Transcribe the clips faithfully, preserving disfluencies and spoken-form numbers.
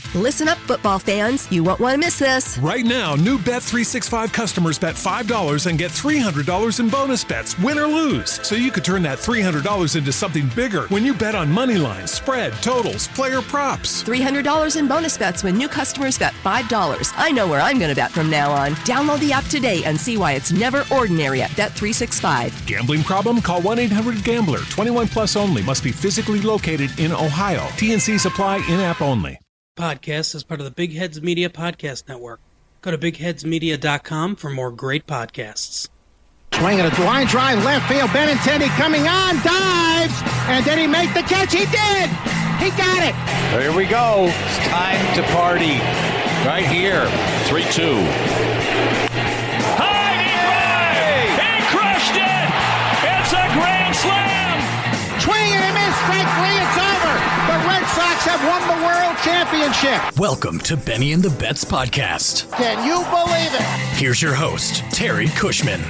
Listen up, football fans. You won't want to miss this. Right now, new Bet three sixty-five customers bet five dollars and get three hundred dollars in bonus bets, win or lose. So you could turn that three hundred dollars into something bigger when you bet on money lines, spread, totals, player props. three hundred dollars in bonus bets when new customers bet five dollars. I know where I'm going to bet from now on. Download the app today and see why it's never ordinary at Bet three sixty-five. Gambling problem? Call one eight hundred gambler. twenty-one plus only. Must be physically located in Ohio. T N Cs apply. In-app only. Podcast is part of the Big Heads Media Podcast Network. Go to big heads media dot com for more great podcasts. Swinging a line drive, left field, Benintendi coming on, dives, and did he make the catch? He did! He got it! Here we go. It's time to party. Right here. three two. High, he He crushed it! It's a grand slam! Swing and a miss, strike three, it's over! The Red Sox have won the World Championship! Welcome to Benny and the Bets podcast. Can you believe it? Here's your host, Terry Cushman.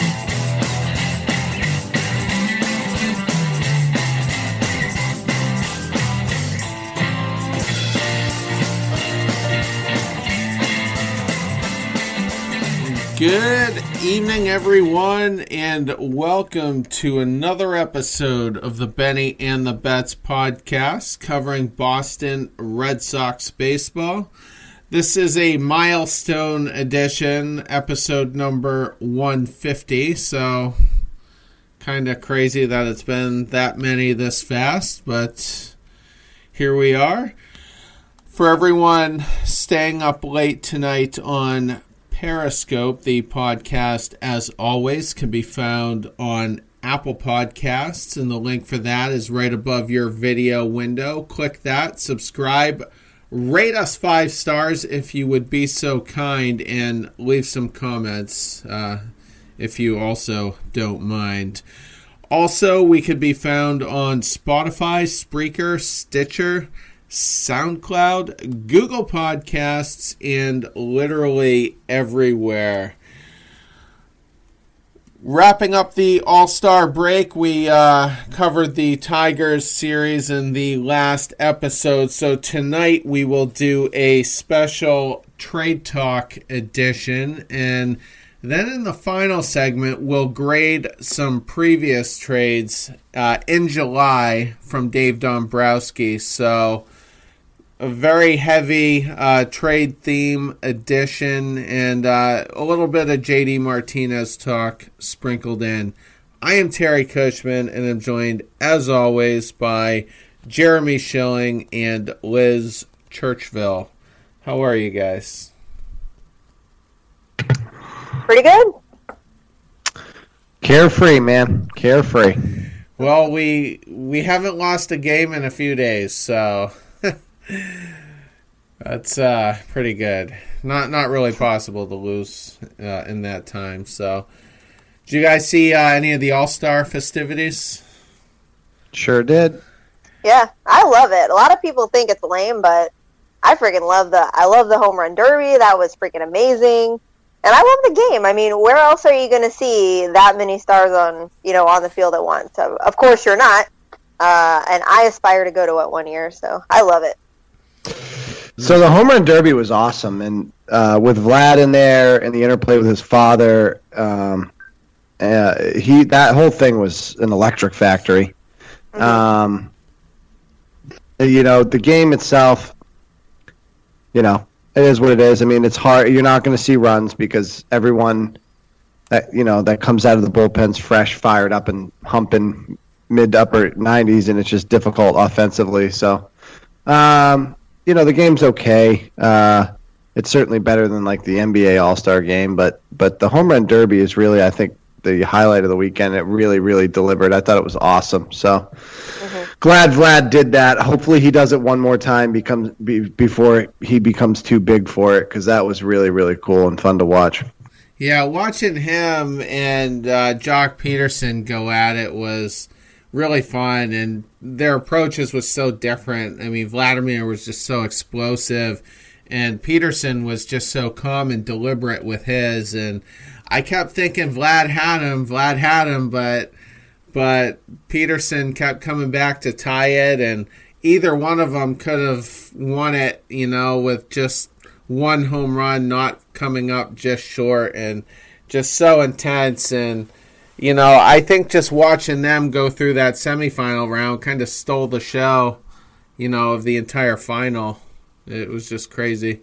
Good evening, everyone, and welcome to another episode of the Benny and the Bets podcast covering Boston Red Sox baseball. This is a milestone edition, episode number one fifty, so kind of crazy that it's been that many this fast, but here we are. For everyone staying up late tonight on Periscope, the podcast, as always, can be found on Apple Podcasts, and the link for that is right above your video window. Click that, subscribe, rate us five stars if you would be so kind, and leave some comments uh, if you also don't mind. Also, we could be found on Spotify, Spreaker, Stitcher, SoundCloud, Google Podcasts, and literally everywhere. Wrapping up the All-Star break, we uh, covered the Tigers series in the last episode, so tonight we will do a special Trade Talk edition, and then in the final segment, we'll grade some previous trades uh, in July from Dave Dombrowski, so a very heavy uh, trade theme edition, and uh, a little bit of J D Martinez talk sprinkled in. I am Terry Cushman, and I'm joined, as always, by Jeremy Schilling and Liz Churchville. How are you guys? Pretty good. Carefree, man. Carefree. Well, we we haven't lost a game in a few days, so that's uh, pretty good. Not not really possible to lose uh, in that time. So, did you guys see uh, any of the All-Star festivities? Sure did. Yeah, I love it. A lot of people think it's lame, but I freaking love the. I love the home run derby. That was freaking amazing. And I love the game. I mean, where else are you going to see that many stars on, you know, on the field at once? So, of course, you're not. Uh, and I aspire to go to it one year, so I love it. So the home run derby was awesome, and uh, with Vlad in there and the interplay with his father, um, uh, he that whole thing was an electric factory. Mm-hmm. Um, you know, the game itself, you know, it is what it is. I mean, it's hard. You're not going to see runs because everyone that you know that comes out of the bullpen's fresh, fired up, and humping mid to upper nineties, and it's just difficult offensively. So, um, you know, the game's okay. Uh, it's certainly better than like the N B A All-Star game, but but the home run derby is really, I think, the highlight of the weekend. It really, really delivered. I thought it was awesome. So. Mm-hmm. Glad Vlad did that. Hopefully he does it one more time becomes be, before he becomes too big for it, because that was really, really cool and fun to watch. Yeah, watching him and uh, Jock Peterson go at it was really fun, and their approaches was so different. I mean, Vladimir was just so explosive, and Peterson was just so calm and deliberate with his, and I kept thinking Vlad had him, Vlad had him, but... But Peterson kept coming back to tie it, and either one of them could have won it, you know, with just one home run not coming up just short, and just so intense. And, you know, I think just watching them go through that semifinal round kind of stole the show, you know, of the entire final. It was just crazy.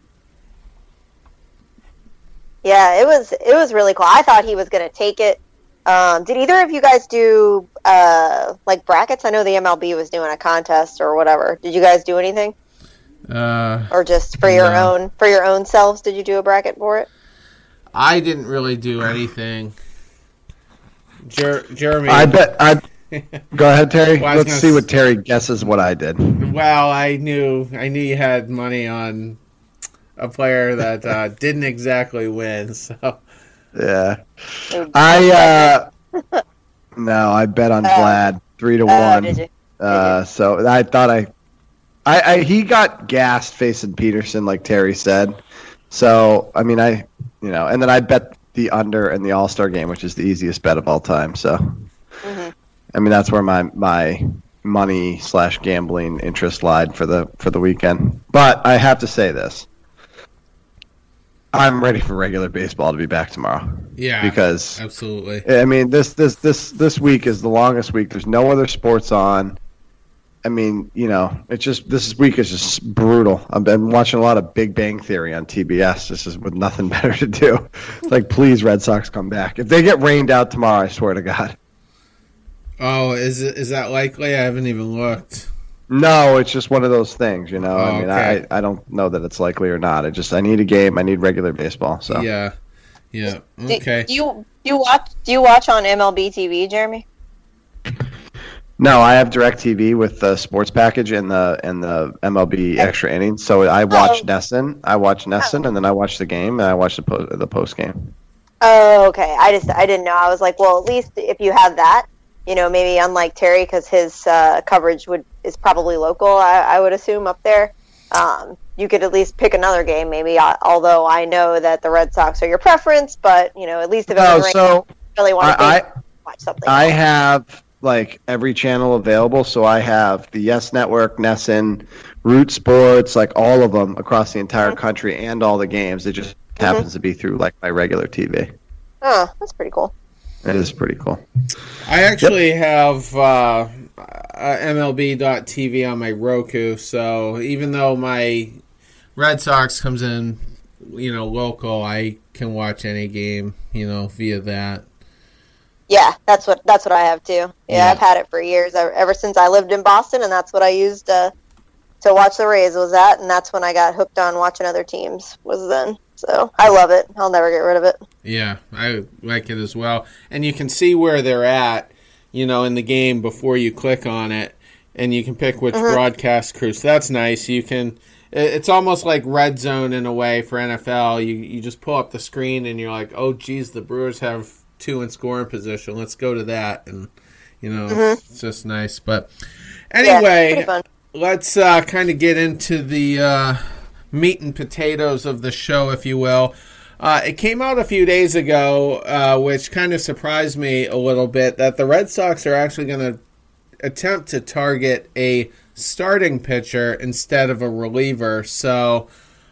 Yeah, it was it was really cool. I thought he was going to take it. Um, did either of you guys do uh, like brackets? I know the M L B was doing a contest or whatever. Did you guys do anything? Uh, or just for your no. own for your own selves? Did you do a bracket for it? I didn't really do anything. Jer- Jeremy, I bet. I go ahead, Terry. Well, Let's see what Terry guesses what I did. Well, I knew I knew you had money on a player that uh, didn't exactly win. So yeah, I uh, no, I bet on Vlad three to Oh, one. did you? Uh, so I thought I, I, I, he got gassed facing Peterson, like Terry said. So I mean, I, you know, and then I bet the under in the All-Star game, which is the easiest bet of all time. So, Mm-hmm. I mean, that's where my my money slash gambling interest lied for the for the weekend. But I have to say this: I'm ready for regular baseball to be back tomorrow. Yeah, because absolutely. I mean, this this this this week is the longest week. There's no other sports on. I mean, you know, it's just this week is just brutal. I've been watching a lot of Big Bang Theory on T B S. This is with nothing better to do. It's like, please, Red Sox, come back. If they get rained out tomorrow, I swear to God. Oh, is it is that likely? I haven't even looked. No, it's just one of those things, you know. Oh, I mean, okay. I I don't know that it's likely or not. I just I need a game. I need regular baseball. So Yeah, yeah, Do- okay. Do, you do you watch do you watch on M L B T V, Jeremy? No, I have DirecTV with the sports package and the and the M L B extra innings. So I watch Oh. Nesson. I watch Nesson, and then I watch the game, and I watch the po- the post game. Oh, okay. I just I didn't know. I was like, well, at least if you have that, you know, maybe unlike Terry, because his uh, coverage would is probably local. I, I would assume up there. Um, you could at least pick another game, maybe. uh, Although I know that the Red Sox are your preference, but you know, at least if it No, was so rain, you really want to I, I watch something. I have like every channel available. So I have the Yes Network, Nesson, Root Sports, like all of them across the entire Mm-hmm. country, and all the games. It just happens to be through like my regular T V. Oh, that's pretty cool. It is pretty cool. I actually have uh, uh, M L B dot T V on my Roku, so even though my Red Sox comes in, you know, local, I can watch any game, you know, via that. Yeah, that's what that's what I have too. Yeah, Yeah. I've had it for years, ever, ever since I lived in Boston, and that's what I used uh, to watch the Rays. Was that, and that's when I got hooked on watching other teams. Was then. So I love it. I'll never get rid of it. Yeah, I like it as well. And you can see where they're at, you know, in the game before you click on it, and you can pick which Mhm. broadcast crew. So that's nice. You can. It's almost like Red Zone in a way for N F L. You you just pull up the screen and you're like, oh, geez, the Brewers have two in scoring position. Let's go to that, and you know, Mhm. it's just nice. But Yeah, anyway, pretty fun. let's uh, kind of get into the uh, meat and potatoes of the show, if you will. Uh, it came out a few days ago, uh, which kind of surprised me a little bit, that the Red Sox are actually going to attempt to target a starting pitcher instead of a reliever. So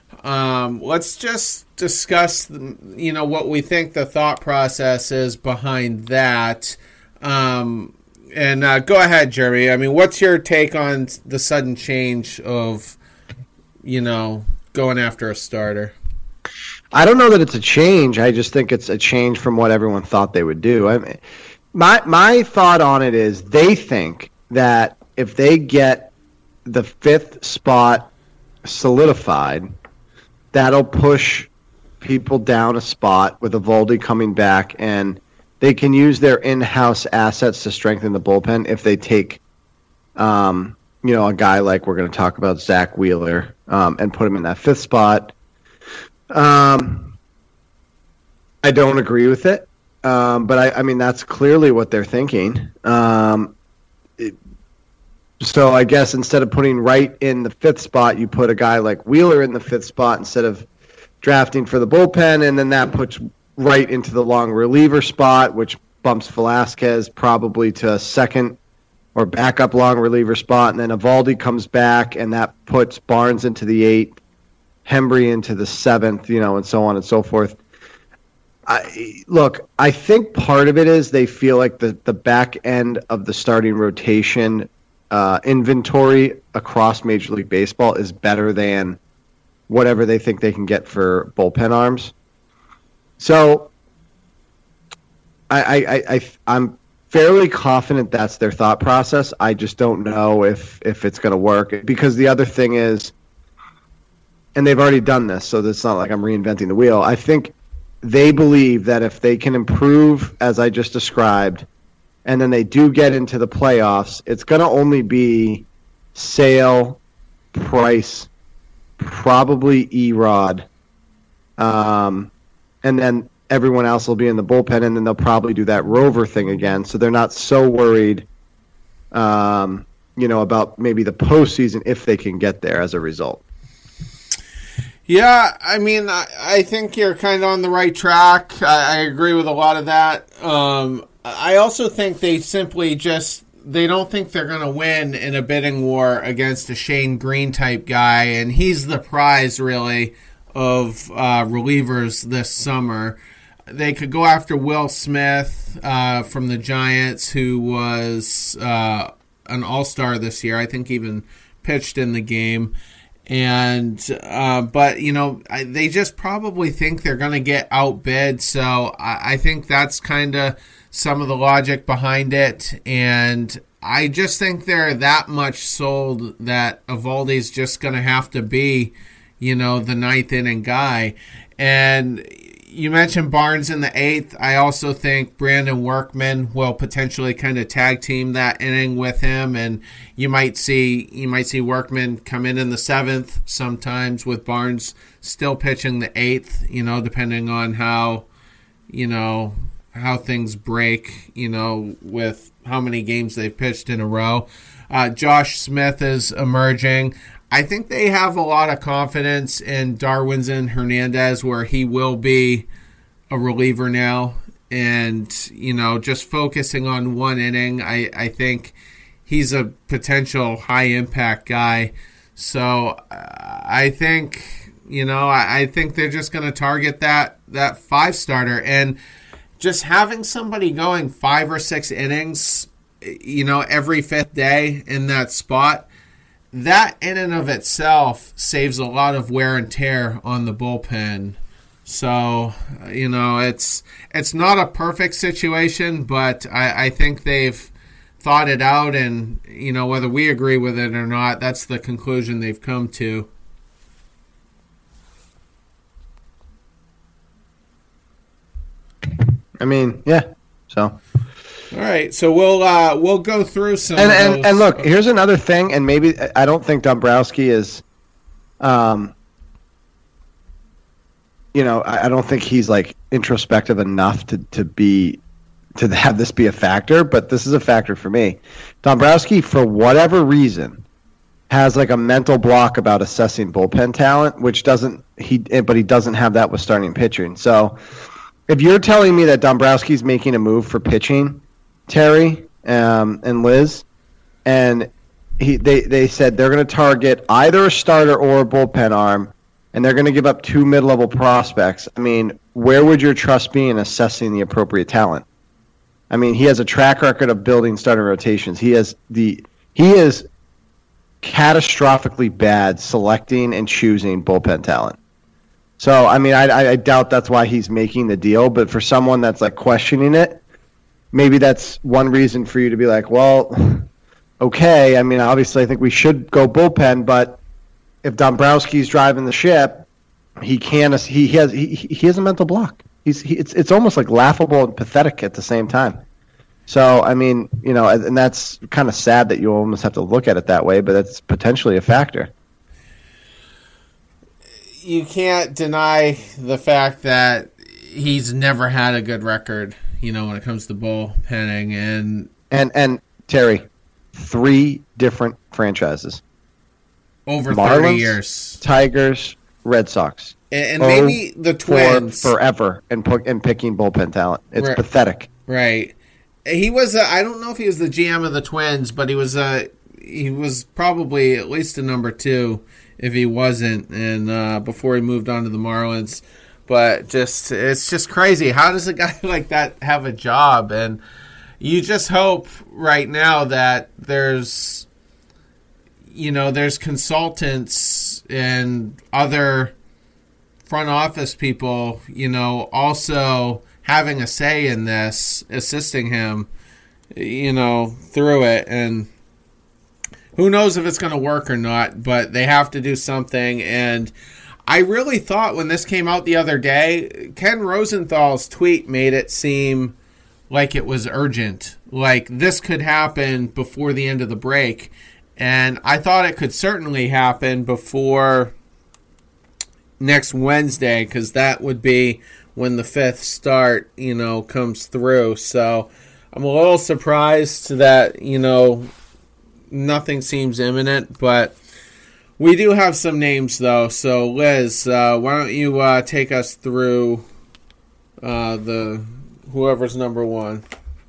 um, let's just discuss, you know, what we think the thought process is behind that. Um, and uh, go ahead, Jeremy. I mean, what's your take on the sudden change of, you know, going after a starter? I don't know that it's a change. I just think it's a change from what everyone thought they would do. I mean, my my thought on it is they think that if they get the fifth spot solidified, that'll push people down a spot with Eovaldi coming back, and they can use their in-house assets to strengthen the bullpen if they take, um, you know, a guy like we're going to talk about, Zach Wheeler, um, and put him in that fifth spot. Um, I don't agree with it, um, but I, I mean that's clearly what they're thinking. Um, it, so I guess instead of putting Wright in the fifth spot, you put a guy like Wheeler in the fifth spot instead of drafting for the bullpen, and then that puts Wright into the long reliever spot, which bumps Velasquez probably to a second or backup long reliever spot, and then Eovaldi comes back, and that puts Barnes into the eighth, Hembree into the seventh, you know, and so on and so forth. I, look, I think part of it is they feel like the, the back end of the starting rotation uh, inventory across Major League Baseball is better than whatever they think they can get for bullpen arms. So I, I, I, I'm fairly confident that's their thought process. I just don't know if, if it's going to work, because the other thing is, and they've already done this, so it's not like I'm reinventing the wheel. I think they believe that if they can improve, as I just described, and then they do get into the playoffs, it's going to only be Sale, Price, probably Erod, um, and then everyone else will be in the bullpen, and then they'll probably do that rover thing again. So they're not so worried, um, you know, about maybe the postseason if they can get there as a result. Yeah, I mean, I, I think you're kind of on the right track. I, I agree with a lot of that. Um, I also think they simply just, they don't think they're going to win in a bidding war against a Shane Green type guy, and he's the prize, really, of uh, relievers this summer. They could go after Will Smith uh, from the Giants, who was uh, an all-star this year. I think even pitched in the game. And, uh, but, you know, I, they just probably think they're going to get outbid. So I, I think that's kind of some of the logic behind it. And I just think they're that much sold that Eovaldi's just going to have to be, you know, the ninth inning guy. And you mentioned Barnes in the eighth. I also think Brandon Workman will potentially kind of tag team that inning with him, and you might see you might see Workman come in in the seventh sometimes, with Barnes still pitching the eighth. You know, depending on how you know how things break. You know, with how many games they've pitched in a row. Uh, Josh Smith is emerging. I think they have a lot of confidence in Darwinzon Hernandez, where he will be a reliever now. And, you know, just focusing on one inning, I, I think he's a potential high-impact guy. So uh, I think, you know, I, I think they're just going to target that, that five-starter. And just having somebody going five or six innings, you know, every fifth day in that spot, that in and of itself saves a lot of wear and tear on the bullpen. So, you know, it's it's not a perfect situation, but I, I think they've thought it out, and, you know, whether we agree with it or not, that's the conclusion they've come to. I mean, yeah, so... All right, so we'll uh, we'll go through some. And of and, those. and look, here's another thing, and maybe I don't think Dombrowski is, um, you know, I, I don't think he's like introspective enough to, to be to have this be a factor, but this is a factor for me. Dombrowski, for whatever reason, has like a mental block about assessing bullpen talent, which doesn't he, but he doesn't have that with starting pitching. So, if you're telling me that Dombrowski's making a move for pitching, Terry um, and Liz, and he they, they said they're going to target either a starter or a bullpen arm, and they're going to give up two mid-level prospects. I mean, where would your trust be in assessing the appropriate talent? I mean, he has a track record of building starting rotations. He has the he is catastrophically bad selecting and choosing bullpen talent. So, I mean, I, I doubt that's why he's making the deal, but for someone that's like questioning it, maybe that's one reason for you to be like, well, okay. I mean, obviously, I think we should go bullpen, but if Dombrowski's driving the ship, he can. He has. He, he has a mental block. He's. He, it's. It's almost like laughable and pathetic at the same time. So, I mean, you know, and that's kind of sad that you almost have to look at it that way, but that's potentially a factor. You can't deny the fact that he's never had a good record, you know, when it comes to bullpenning. And and and Terry, three different franchises over Marlins, thirty years, Tigers, Red Sox, and, and maybe the Twins for forever and in, in picking bullpen talent. It's right, pathetic. Right. he was. A, I don't know if he was the G M of the Twins, but he was a. He was probably at least a number two if he wasn't, and uh, before he moved on to the Marlins. But just it's just crazy. How does a guy like that have a job? And you just hope right now that there's, you know, there's consultants and other front office people, you know, also having a say in this, assisting him, you know, through it. And who knows if it's going to work or not, but they have to do something. And I really thought when this came out the other day, Ken Rosenthal's tweet made it seem like it was urgent, like this could happen before the end of the break. And I thought it could certainly happen before next Wednesday, because that would be when the fifth start, you know, comes through. So I'm a little surprised that, you know, nothing seems imminent, but we do have some names, though. So, Liz, uh, why don't you uh, take us through uh, the whoever's number one?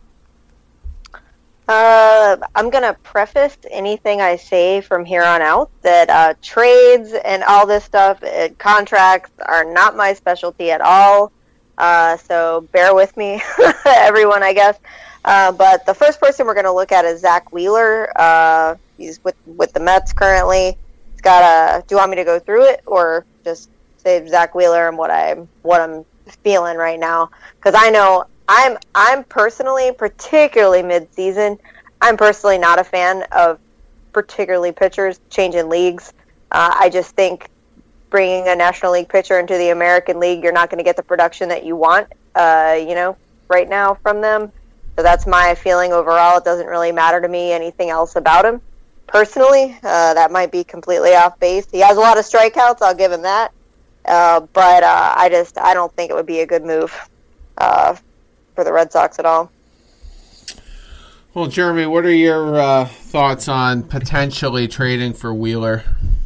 Uh, I'm going to preface anything I say from here on out that uh, trades and all this stuff, uh, contracts are not my specialty at all. Uh, so bear with me, everyone, I guess. Uh, but the first person we're going to look at is Zach Wheeler. Uh, he's with, with the Mets currently. He's got a. Do you want me to go through it, or just say Zach Wheeler and what I'm what I'm feeling right now? Because I know I'm I'm personally, particularly mid-season, I'm personally not a fan of particularly pitchers changing leagues. Uh, I just think bringing a National League pitcher into the American League, you're not going to get the production that you want, uh, you know, right now from them. So that's my feeling overall. It doesn't really matter to me anything else about him. Personally, uh, that might be completely off base. He has a lot of strikeouts, I'll give him that. Uh, but uh, I just I don't think it would be a good move uh, for the Red Sox at all. Well, Jeremy, what are your uh, thoughts on potentially trading for Wheeler?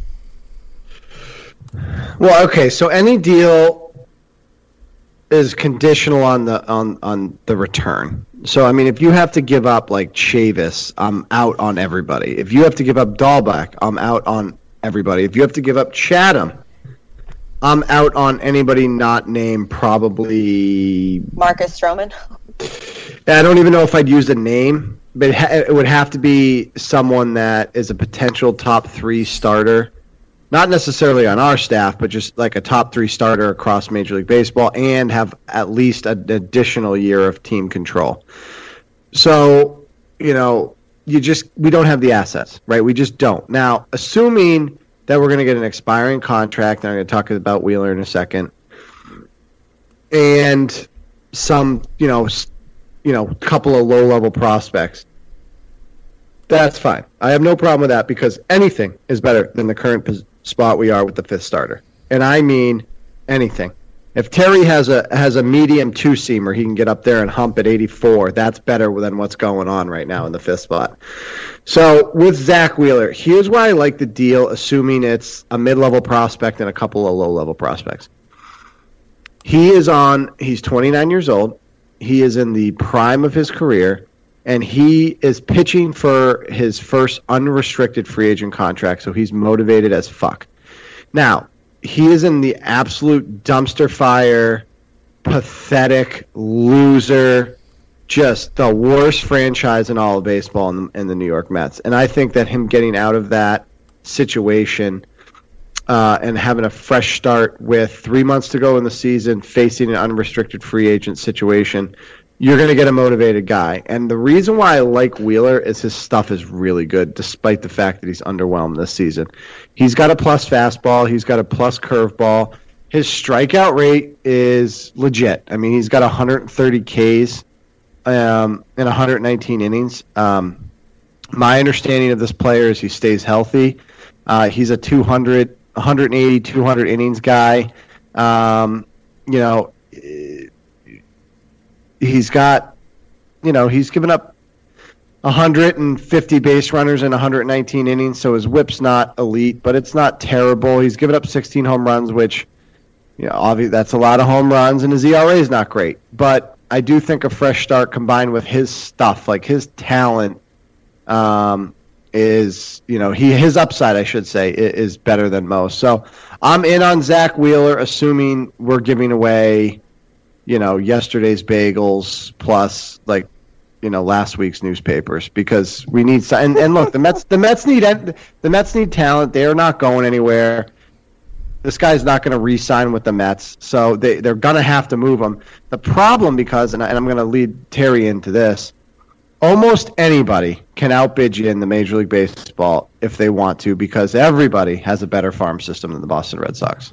Well, okay, so any deal is conditional on the on, on the return. So, I mean, if you have to give up, like, Chavis, I'm out on everybody. If you have to give up Dahlbeck, I'm out on everybody. If you have to give up Chatham, I'm out on anybody not named probably... Marcus Stroman? I don't even know if I'd use a name, but it, ha- it would have to be someone that is a potential top three starter. Not necessarily on our staff, but just like a top three starter across Major League Baseball and have at least an additional year of team control. So, you know, you just, we don't have the assets, right? We just don't. Now, assuming that we're going to get an expiring contract, and I'm going to talk about Wheeler in a second, and some, you know, you know, couple of low-level prospects, that's fine. I have no problem with that because anything is better than the current position. Spot we are with the fifth starter, and I mean anything. If Terry has a has a medium two seamer, he can get up there and hump at eighty-four. That's better than what's going on right now in the fifth spot. So with Zach Wheeler, here's why I like the deal, assuming it's a mid-level prospect and a couple of low-level prospects. He is on. He's twenty-nine years old. He is in the prime of his career. And he is pitching for his first unrestricted free agent contract, so he's motivated as fuck. Now, he is in the absolute dumpster fire, pathetic, loser, just the worst franchise in all of baseball in the, in the New York Mets. And I think that him getting out of that situation uh, and having a fresh start with three months to go in the season, facing an unrestricted free agent situation, you're going to get a motivated guy. And the reason why I like Wheeler is his stuff is really good, despite the fact that he's underwhelmed this season. He's got a plus fastball. He's got a plus curveball. His strikeout rate is legit. I mean, he's got one hundred thirty Ks um, in one hundred nineteen innings. Um, my understanding of this player is he stays healthy. Uh, he's a two hundred, one eighty, two hundred innings guy. Um, you know, he's got, you know, he's given up one hundred fifty base runners in one hundred nineteen innings, so his whip's not elite, but it's not terrible. He's given up sixteen home runs, which, you know, obviously that's a lot of home runs, and his E R A is not great. But I do think a fresh start combined with his stuff, like his talent, um, is, you know, he his upside, I should say, is better than most. So I'm in on Zach Wheeler, assuming we're giving away, you know, yesterday's bagels plus like, you know, last week's newspapers, because we need some, and, and look, the Mets the Mets need the Mets need talent. They are not going anywhere. This guy's not going to re-sign with the Mets, so they they're going to have to move him. The problem, because, and, I, and I'm going to lead Terry into this, almost anybody can outbid you in the Major League Baseball if they want to, because everybody has a better farm system than the Boston Red Sox.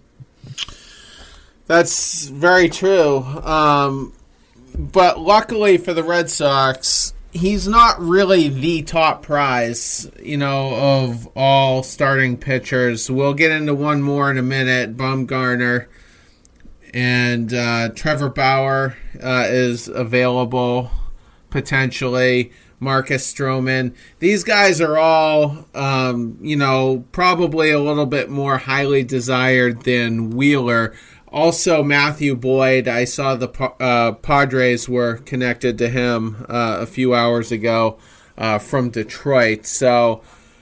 That's very true. Um, but luckily for the Red Sox, he's not really the top prize, you know, of all starting pitchers. We'll get into one more in a minute, Bumgarner. And uh, Trevor Bauer uh, is available potentially. Marcus Stroman. These guys are all, um, you know, probably a little bit more highly desired than Wheeler. Also, Matthew Boyd, I saw the uh, Padres were connected to him uh, a few hours ago uh, from Detroit. So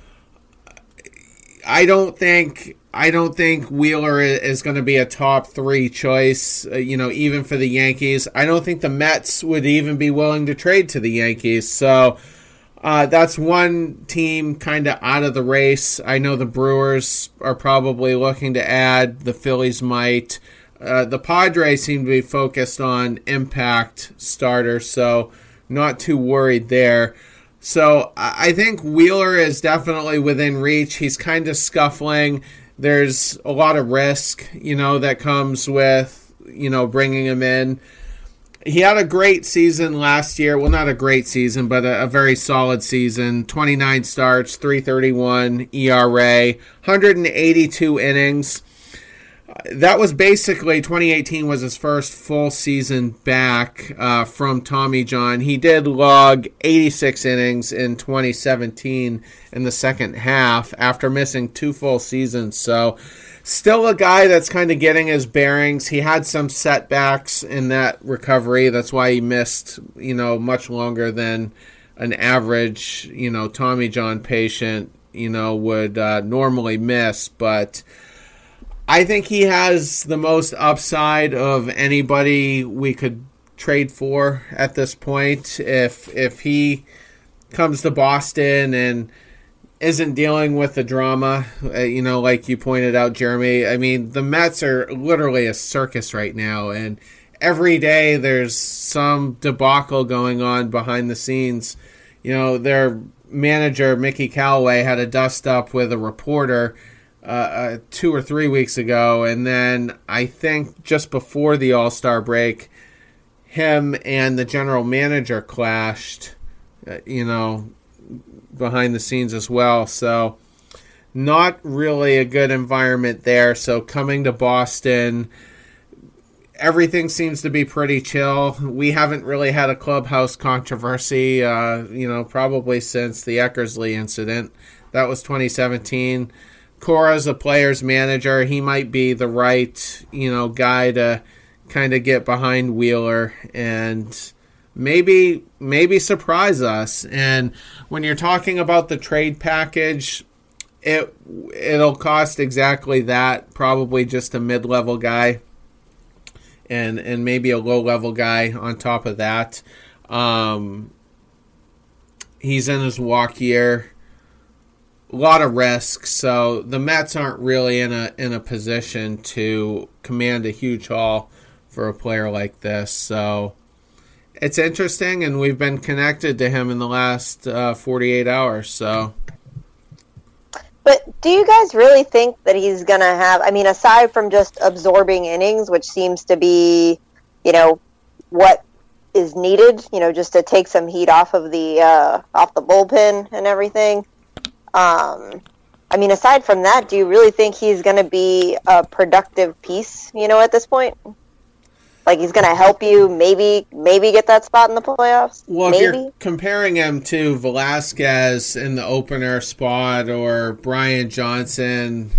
I don't think I don't think Wheeler is going to be a top three choice, uh, you know, even for the Yankees. I don't think the Mets would even be willing to trade to the Yankees. So uh, that's one team kind of out of the race. I know the Brewers are probably looking to add. The Phillies might. Uh, the Padres seem to be focused on impact starters, so not too worried there. So I think Wheeler is definitely within reach. He's kind of scuffling. There's a lot of risk, you know, that comes with, you know, bringing him in. He had a great season last year. Well, not a great season, but a, a very solid season. twenty-nine starts, three thirty-one E R A, one hundred eighty-two innings. That was basically, twenty eighteen was his first full season back uh, from Tommy John. He did log eighty-six innings in twenty seventeen in the second half after missing two full seasons. So still a guy that's kind of getting his bearings. He had some setbacks in that recovery. That's why he missed, you know, much longer than an average, you know, Tommy John patient, you know, would uh, normally miss. But I think he has the most upside of anybody we could trade for at this point. If if he comes to Boston and isn't dealing with the drama, uh, you know, like you pointed out, Jeremy. I mean, the Mets are literally a circus right now, and every day there's some debacle going on behind the scenes. You know, their manager, Mickey Callaway, had a dust-up with a reporter uh, uh, two or three weeks ago, and then I think just before the All-Star break, him and the general manager clashed, uh, you know, behind the scenes as well. So not really a good environment there. So coming to Boston, everything seems to be pretty chill. We haven't really had a clubhouse controversy, uh, you know, probably since the Eckersley incident. That was twenty seventeen. Cora's a player's manager. He might be the right, you know, guy to kind of get behind Wheeler and maybe maybe surprise us. And when you're talking about the trade package, it it'll cost exactly that. Probably just a mid-level guy and and maybe a low-level guy on top of that. Um, he's in his walk year. A lot of risk, so the Mets aren't really in a in a position to command a huge haul for a player like this. So it's interesting, and we've been connected to him in the last uh, forty-eight hours. So, but do you guys really think that he's going to have, I mean, aside from just absorbing innings, which seems to be, you know, what is needed, you know, just to take some heat off of the uh, off the bullpen and everything. Um, I mean, aside from that, do you really think he's going to be a productive piece, you know, at this point? Like, he's going to help you maybe maybe get that spot in the playoffs? Well, maybe? If you're comparing him to Velasquez in the opener spot or Brian Johnson,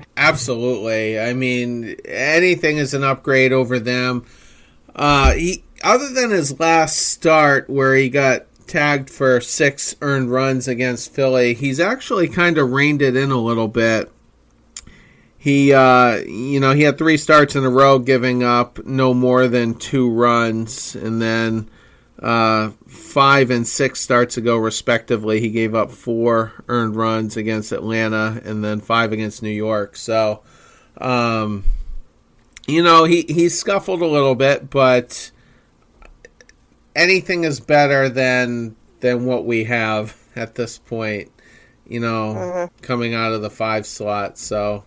absolutely. I mean, anything is an upgrade over them. Uh, he other than his last start where he got tagged for six earned runs against Philly, he's actually kind of reined it in a little bit. He, uh, you know, he had three starts in a row giving up no more than two runs, and then uh, five and six starts ago, respectively, he gave up four earned runs against Atlanta and then five against New York. So, um, you know, he, he scuffled a little bit, but anything is better than than what we have at this point, you know, mm-hmm. coming out of the five slot. So,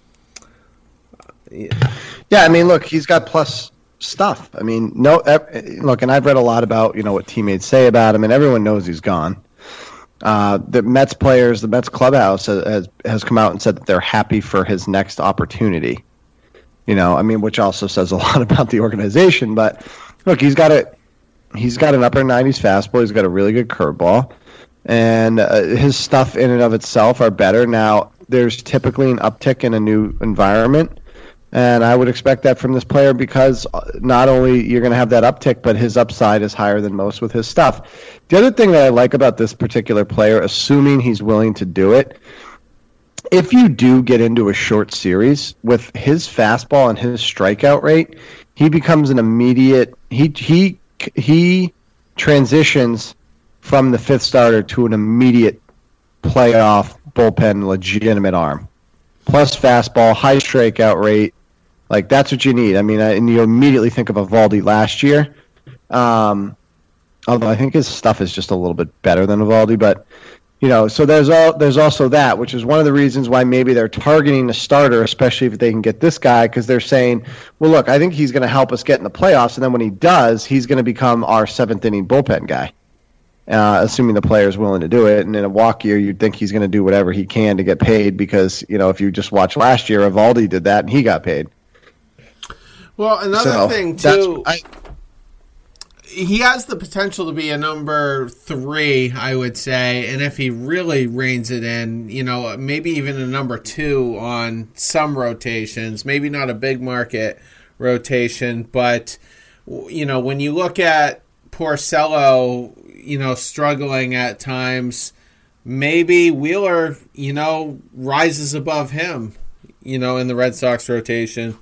yeah. yeah, I mean, look, he's got plus stuff. I mean, no, look, and I've read a lot about, you know, what teammates say about him, and everyone knows he's gone. Uh, the Mets players, the Mets clubhouse has has come out and said that they're happy for his next opportunity. You know, I mean, which also says a lot about the organization. But look, he's got a he's got an upper nineties fastball. He's got a really good curveball, and uh, his stuff in and of itself are better. Now, there's typically an uptick in a new environment. And I would expect that from this player because not only you're going to have that uptick, but his upside is higher than most with his stuff. The other thing that I like about this particular player, assuming he's willing to do it, if you do get into a short series with his fastball and his strikeout rate, he becomes an immediate he he he transitions from the fifth starter to an immediate playoff bullpen legitimate arm. Plus fastball, high strikeout rate. Like, that's what you need. I mean, and you immediately think of Eovaldi last year. Um, although I think his stuff is just a little bit better than Eovaldi. But, you know, so there's all, there's also that, which is one of the reasons why maybe they're targeting the starter, especially if they can get this guy, because they're saying, well, look, I think he's going to help us get in the playoffs. And then when he does, he's going to become our seventh inning bullpen guy, uh, assuming the player is willing to do it. And in a walk year, you'd think he's going to do whatever he can to get paid because, you know, if you just watch last year, Eovaldi did that and he got paid. Well, another so, thing, too, I, he has the potential to be a number three, I would say, and if he really reins it in, you know, maybe even a number two on some rotations, maybe not a big market rotation, but, you know, when you look at Porcello, you know, struggling at times, maybe Wheeler, you know, rises above him, you know, in the Red Sox rotation.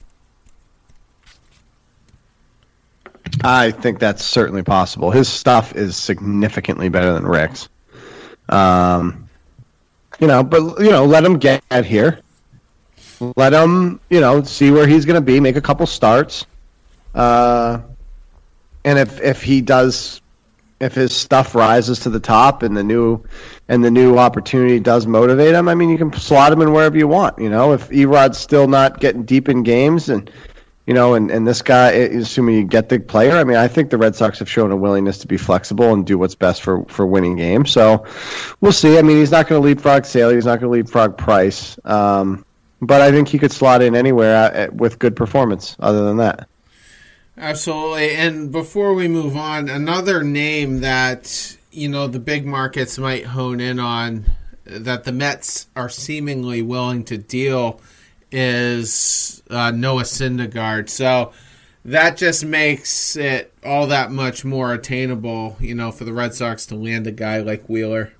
I think that's certainly possible. His stuff is significantly better than Rick's. Um, you know, but, you know, let him get here. Let him, you know, see where he's going to be, make a couple starts. Uh, and if if he does, if his stuff rises to the top and the new and the new opportunity does motivate him, I mean, you can slot him in wherever you want. You know, if Erod's still not getting deep in games and, you know, and, and this guy, assuming you get the player, I mean, I think the Red Sox have shown a willingness to be flexible and do what's best for, for winning games. So we'll see. I mean, he's not going to leapfrog Sale. He's not going to leapfrog Price. Um, but I think he could slot in anywhere at, with good performance other than that. Absolutely. And before we move on, another name that, you know, the big markets might hone in on that the Mets are seemingly willing to deal is uh, Noah Syndergaard. So that just makes it all that much more attainable, you know, for the Red Sox to land a guy like Wheeler.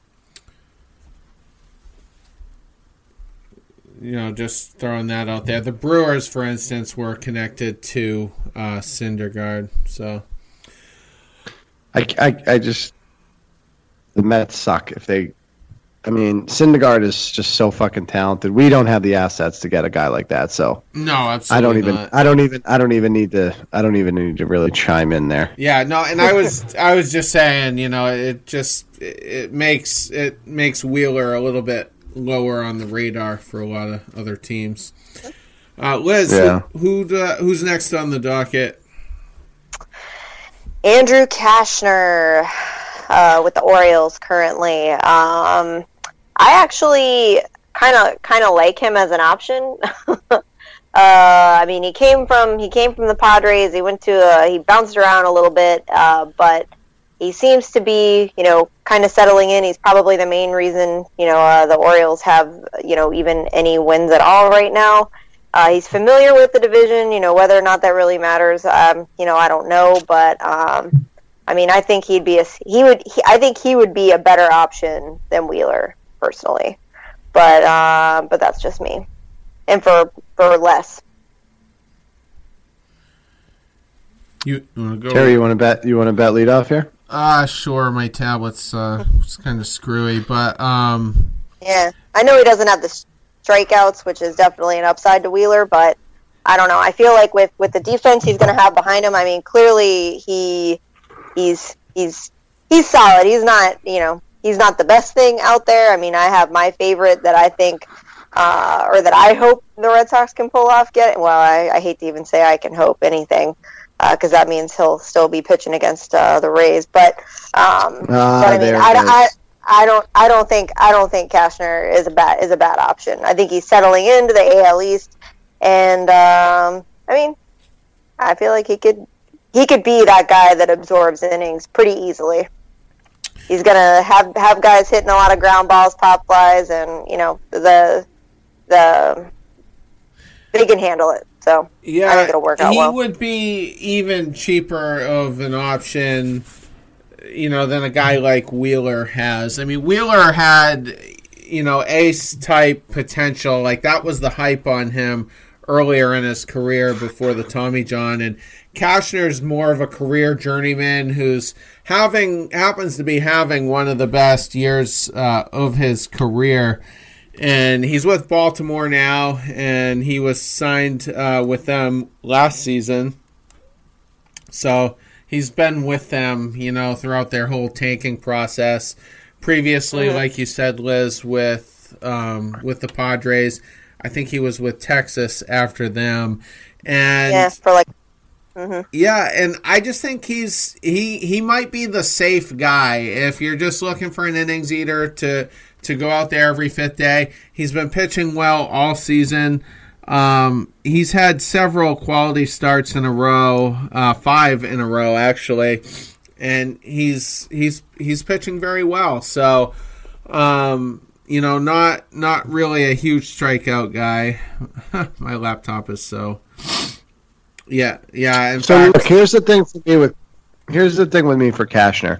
You know, just throwing that out there. The Brewers, for instance, were connected to uh, Syndergaard. So I, I, I just the Mets suck if they. I mean, Syndergaard is just so fucking talented. We don't have the assets to get a guy like that. So no, absolutely I don't even. not. I don't even. I don't even need to. I don't even need to really chime in there. Yeah, no, and I was. I was just saying, you know, it just it, it makes it makes Wheeler a little bit lower on the radar for a lot of other teams. Uh, Liz, yeah. who who uh, who's next on the docket? Andrew Cashner uh, with the Orioles currently. Um, I actually kind of kind of like him as an option. uh, I mean, he came from he came from the Padres. He went to a, he bounced around a little bit, uh, but he seems to be, you know, kind of settling in. He's probably the main reason, you know, uh, the Orioles have, you know, even any wins at all right now. Uh, he's familiar with the division. You know, whether or not that really matters, um, you know, I don't know. But um, I mean, I think he'd be a he would. He, I think he would be a better option than Wheeler personally. But uh, but that's just me, and for for less. You, you want to go? Terry, you want to bet? You want to bet lead off here? Ah, uh, sure. My tablet's uh, it's kind of screwy, but um, yeah, I know he doesn't have the strikeouts, which is definitely an upside to Wheeler, but I don't know. I feel like with, with the defense he's going to have behind him, I mean, clearly he he's he's he's solid. He's not, you know, he's not the best thing out there. I mean, I have my favorite that I think, uh, or that I hope the Red Sox can pull off. Get well, I, I hate to even say I can hope anything, because uh, that means he'll still be pitching against uh, the Rays. But, um, ah, but I mean, I, I, I don't, I don't think, I don't think Cashner is a bad is a bad option. I think he's settling into the A L East, and um, I mean, I feel like he could, he could be that guy that absorbs innings pretty easily. He's gonna have have guys hitting a lot of ground balls, pop flies, and you know the the they can handle it. So yeah, I think it'll work out he well. He would be even cheaper of an option, you know, than a guy like Wheeler has. I mean, Wheeler had, you know, ace-type potential. Like, that was the hype on him earlier in his career before the Tommy John. And Cashner's more of a career journeyman who's having happens to be having one of the best years uh, of his career. And he's with Baltimore now, and he was signed uh, with them last season. So he's been with them, you know, throughout their whole tanking process. Previously, mm-hmm. like you said, Liz, with um, with the Padres, I think he was with Texas after them, and yeah, for like, mm-hmm. yeah, and I just think he's he he might be the safe guy if you're just looking for an innings eater to to go out there every fifth day. He's been pitching well all season. Um, he's had several quality starts in a row, uh, five in a row actually, and he's he's he's pitching very well. So, um, you know, not not really a huge strikeout guy. My laptop is so. Yeah, yeah. In so fact, look, here's the thing for me with here's the thing with me for Cashner.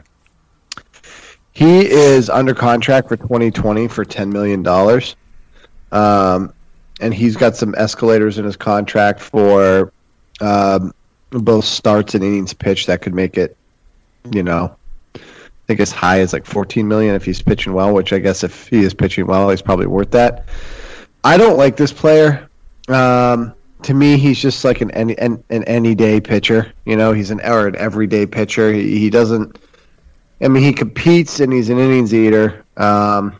He is under contract for twenty twenty for ten million dollars. Um. And he's got some escalators in his contract for um, both starts and innings pitched that could make it, you know, I think as high as like fourteen million dollars if he's pitching well, which I guess if he is pitching well, he's probably worth that. I don't like this player. Um, to me, he's just like an any an, an any day pitcher. You know, he's an or an everyday pitcher. He, he doesn't. I mean, he competes and he's an innings eater. Um,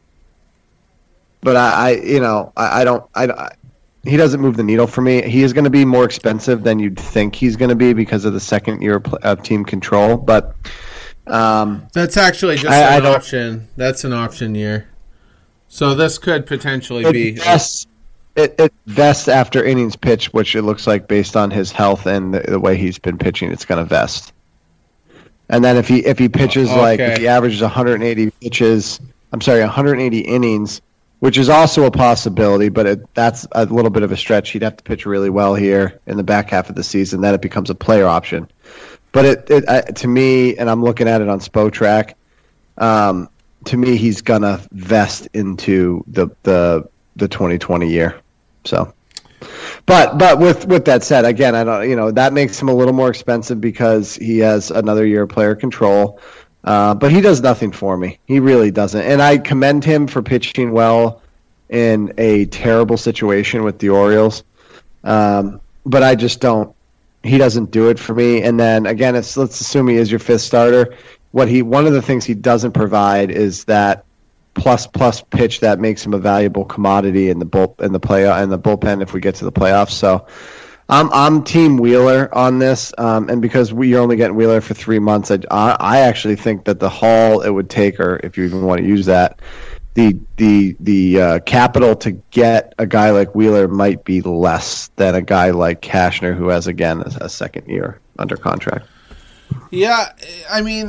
But I, I, you know, I, I don't, I, I, he doesn't move the needle for me. He is going to be more expensive than you'd think he's going to be because of the second year of, of team control. But um, that's actually just I, an I option. That's an option year. So this could potentially it be. Vests, it, it vests after innings pitched, which it looks like based on his health and the, the way he's been pitching, it's going to vest. And then if he if he pitches okay. like if he averages one hundred eighty pitches, I'm sorry, one hundred eighty innings. Which is also a possibility, but it, that's a little bit of a stretch. He'd have to pitch really well here in the back half of the season. Then it becomes a player option. But it, it uh, to me, and I'm looking at it on Spotrac, um, to me he's gonna vest into the the the twenty twenty year. So, but but with with that said, again, I don't you know that makes him a little more expensive because he has another year of player control. Uh, but he does nothing for me. He really doesn't. And I commend him for pitching well in a terrible situation with the Orioles. Um, but I just don't. He doesn't do it for me. And then, again, it's, let's assume he is your fifth starter. What he One of the things he doesn't provide is that plus-plus pitch that makes him a valuable commodity in the bull, in the play in the bullpen if we get to the playoffs. So I'm I'm Team Wheeler on this, um, and because we, you're only getting Wheeler for three months, I, I actually think that the haul it would take, or if you even want to use that, the the the uh, capital to get a guy like Wheeler might be less than a guy like Cashner, who has again a, a second year under contract. Yeah, I mean,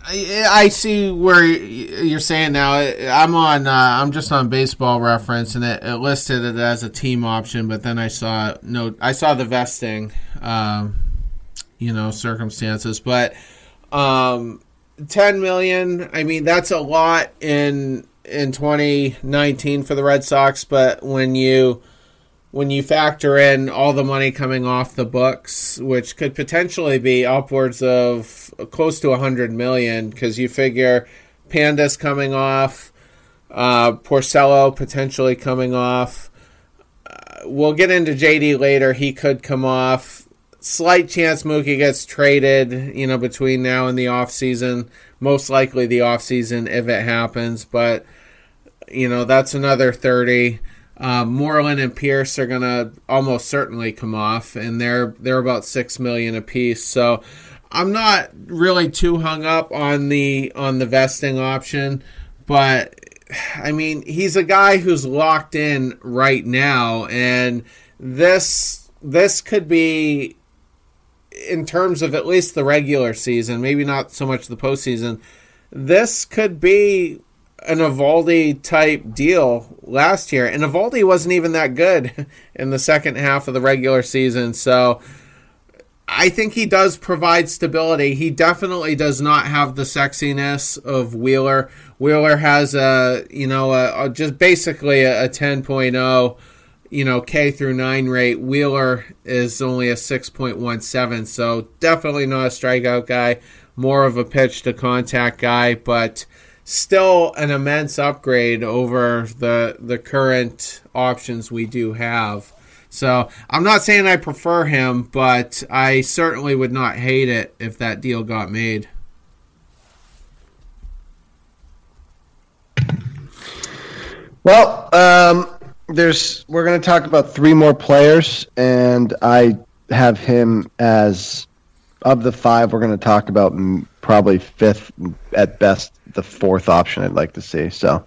I, I see where you're saying now. I'm on. Uh, I'm just on Baseball Reference, and it, it listed it as a team option. But then I saw no. I saw the vesting, um, you know, circumstances. But um, ten million. I mean, that's a lot in in twenty nineteen for the Red Sox. But when you when you factor in all the money coming off the books, which could potentially be upwards of close to one hundred million, because you figure Panda's coming off, uh, Porcello potentially coming off. Uh, we'll get into J D later. He could come off. Slight chance Mookie gets traded, you know, between now and the offseason. Most likely the offseason if it happens, but, you know, that's another thirty. Uh, Moreland and Pierce are going to almost certainly come off, and they're they're about six million dollars apiece. So I'm not really too hung up on the on the vesting option, but I mean, he's a guy who's locked in right now, and this this could be, in terms of at least the regular season, maybe not so much the postseason, this could be an Eovaldi type deal last year, and Eovaldi wasn't even that good in the second half of the regular season. So I think he does provide stability. He definitely does not have the sexiness of Wheeler. Wheeler has a, you know, a, a just basically a, a ten point oh, you know, K through nine rate. Wheeler is only a six point one seven, so definitely not a strikeout guy, more of a pitch to contact guy, but still an immense upgrade over the the current options we do have. So I'm not saying I prefer him, but I certainly would not hate it if that deal got made. Well, um, there's we're going to talk about three more players, and I have him as, of the five we're going to talk about, probably fifth, at best the fourth option I'd like to see. So,